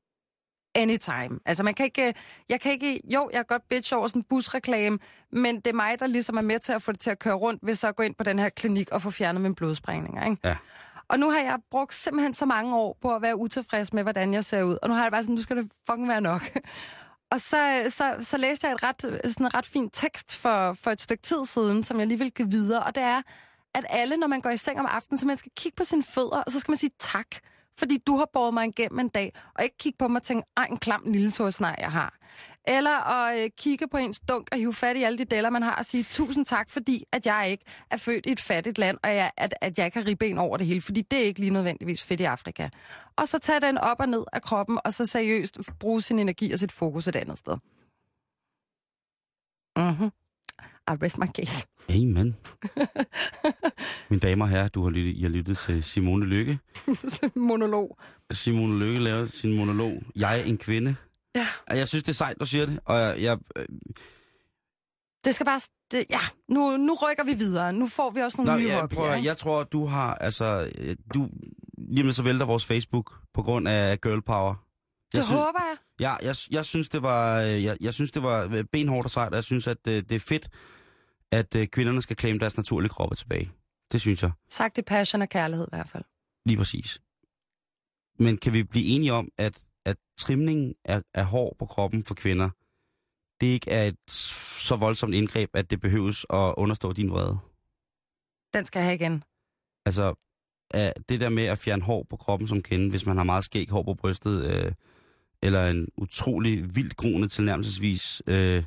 Anytime. Altså man kan ikke, jeg kan ikke, jo, jeg er godt bitch over sådan en busreklame, men det er mig, der ligesom er med til at få det til at køre rundt, ved så at gå ind på den her klinik og få fjernet mine blodsprængninger, ikke? Ja. Og nu har jeg brugt simpelthen så mange år på at være utilfreds med, hvordan jeg ser ud, og nu har jeg bare sådan, nu skal det fucking være nok. Og så, så, så læste jeg et ret, sådan en ret fin tekst for, for et stykke tid siden, som jeg lige vil give videre, og det er, at alle, når man går i seng om aftenen, så man skal kigge på sine fødder, og så skal man sige tak, fordi du har båret mig igennem en dag, og ikke kigge på mig og tænke, ej, en klam lille tåsnej, jeg har. Eller at øh, kigge på ens dunk og hive fat i alle de deller, man har, og sige tusind tak, fordi at jeg ikke er født i et fattigt land, og jeg, at, at jeg ikke har ribben over det hele, fordi det er ikke lige nødvendigvis fedt i Afrika. Og så tage den op og ned af kroppen, og så seriøst bruge sin energi og sit fokus et andet sted. Mhm. I rest my case. Amen. Mine damer og herrer, du har lyttet, I har lyttet til Simone Lykke. Monolog. Simone Lykke laver sin monolog. Jeg er en kvinde. Ja. Jeg synes, det er sejt, du siger det. Og jeg... jeg øh... Det skal bare... Det, ja, nu, nu rykker vi videre. Nu får vi også nogle Nå, nye jeg, hobbyer. prøver, jeg tror, du har... Altså, du... Lige med så vælter vores Facebook på grund af girl power. Det jeg synes, håber jeg. Ja, jeg, jeg synes, det var... Jeg, jeg synes, det var benhårdt og sejt, og jeg synes, at det, det er fedt, at kvinderne skal claim deres naturlige kroppe tilbage. Det synes jeg. Sagt i passion og kærlighed i hvert fald. Lige præcis. Men kan vi blive enige om, at, at trimning af, af hår på kroppen for kvinder, det ikke er et så voldsomt indgreb, at det behøves at understå din vrede? Den skal jeg have igen. Altså, det der med at fjerne hår på kroppen som kvinde, hvis man har meget skæg hår på brystet, øh, eller en utrolig vildt groende tilnærmelsesvis øh,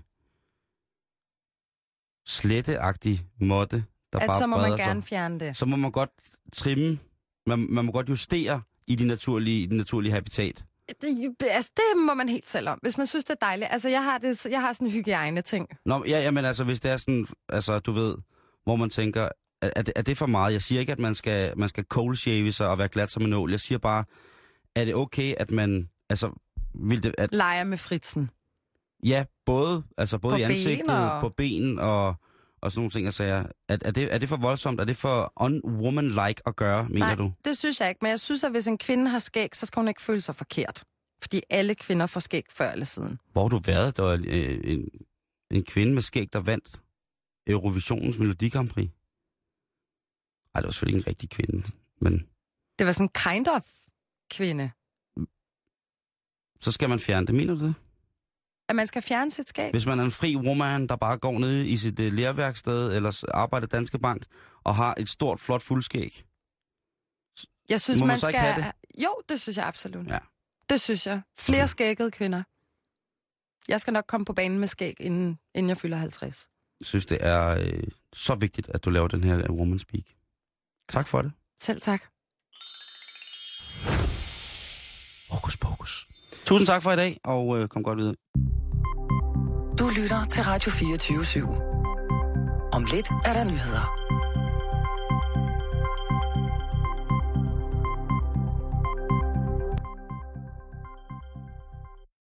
sletteagtig måtte, der at bare så må man breder gerne sig, fjerne det. så må man godt trimme, man, man må godt justere i de naturlige, i de naturlige habitat. Det, altså, det må man helt selv om, hvis man synes, det er dejligt. Altså, jeg har, det, jeg har sådan en hygiejne-ting. Nå, ja, ja, men altså, hvis det er sådan, altså, du ved, hvor man tænker, er, er, det, er det for meget? Jeg siger ikke, at man skal, man skal cold shave sig og være glat som en nål. Jeg siger bare, er det okay, at man, altså, vil det... At, leger med fritsen. Ja, både, altså både på i ansigtet, og... på ben og, og sådan nogle ting, jeg siger. Er, er, det, er det for voldsomt? Er det for unwoman-like at gøre, mener Nej, du? Nej, det synes jeg ikke. Men jeg synes, at hvis en kvinde har skæg, så skal hun ikke føle sig forkert. Fordi alle kvinder får skæg før eller siden. Hvor har du været? Der var en, en kvinde med skæg, der vandt Eurovisionens Melodi Grand Prix. Ej, det var selvfølgelig ikke en rigtig kvinde, men... Det var sådan en kind of kvinde. Så skal man fjerne det, mener du det? At man skal fjerne sit skab? Hvis man er en fri woman, der bare går ned i sit uh, lærværksted eller arbejder i Danske Bank og har et stort, flot fuldskæg. Jeg synes, Må man man så ikke skal... have det? Jo, det synes jeg absolut. Ja. Det synes jeg. Flere okay. skæggede kvinder. Jeg skal nok komme på banen med skæg, inden, inden jeg fylder halvtreds. Jeg synes, det er øh, så vigtigt, at du laver den her uh, Woman Speak. Tak for det. Selv tak. Hokus pokus. Tusind tak for i dag, og øh, kom godt videre. Du lytter til Radio fireogtyve syv. Om lidt er der nyheder.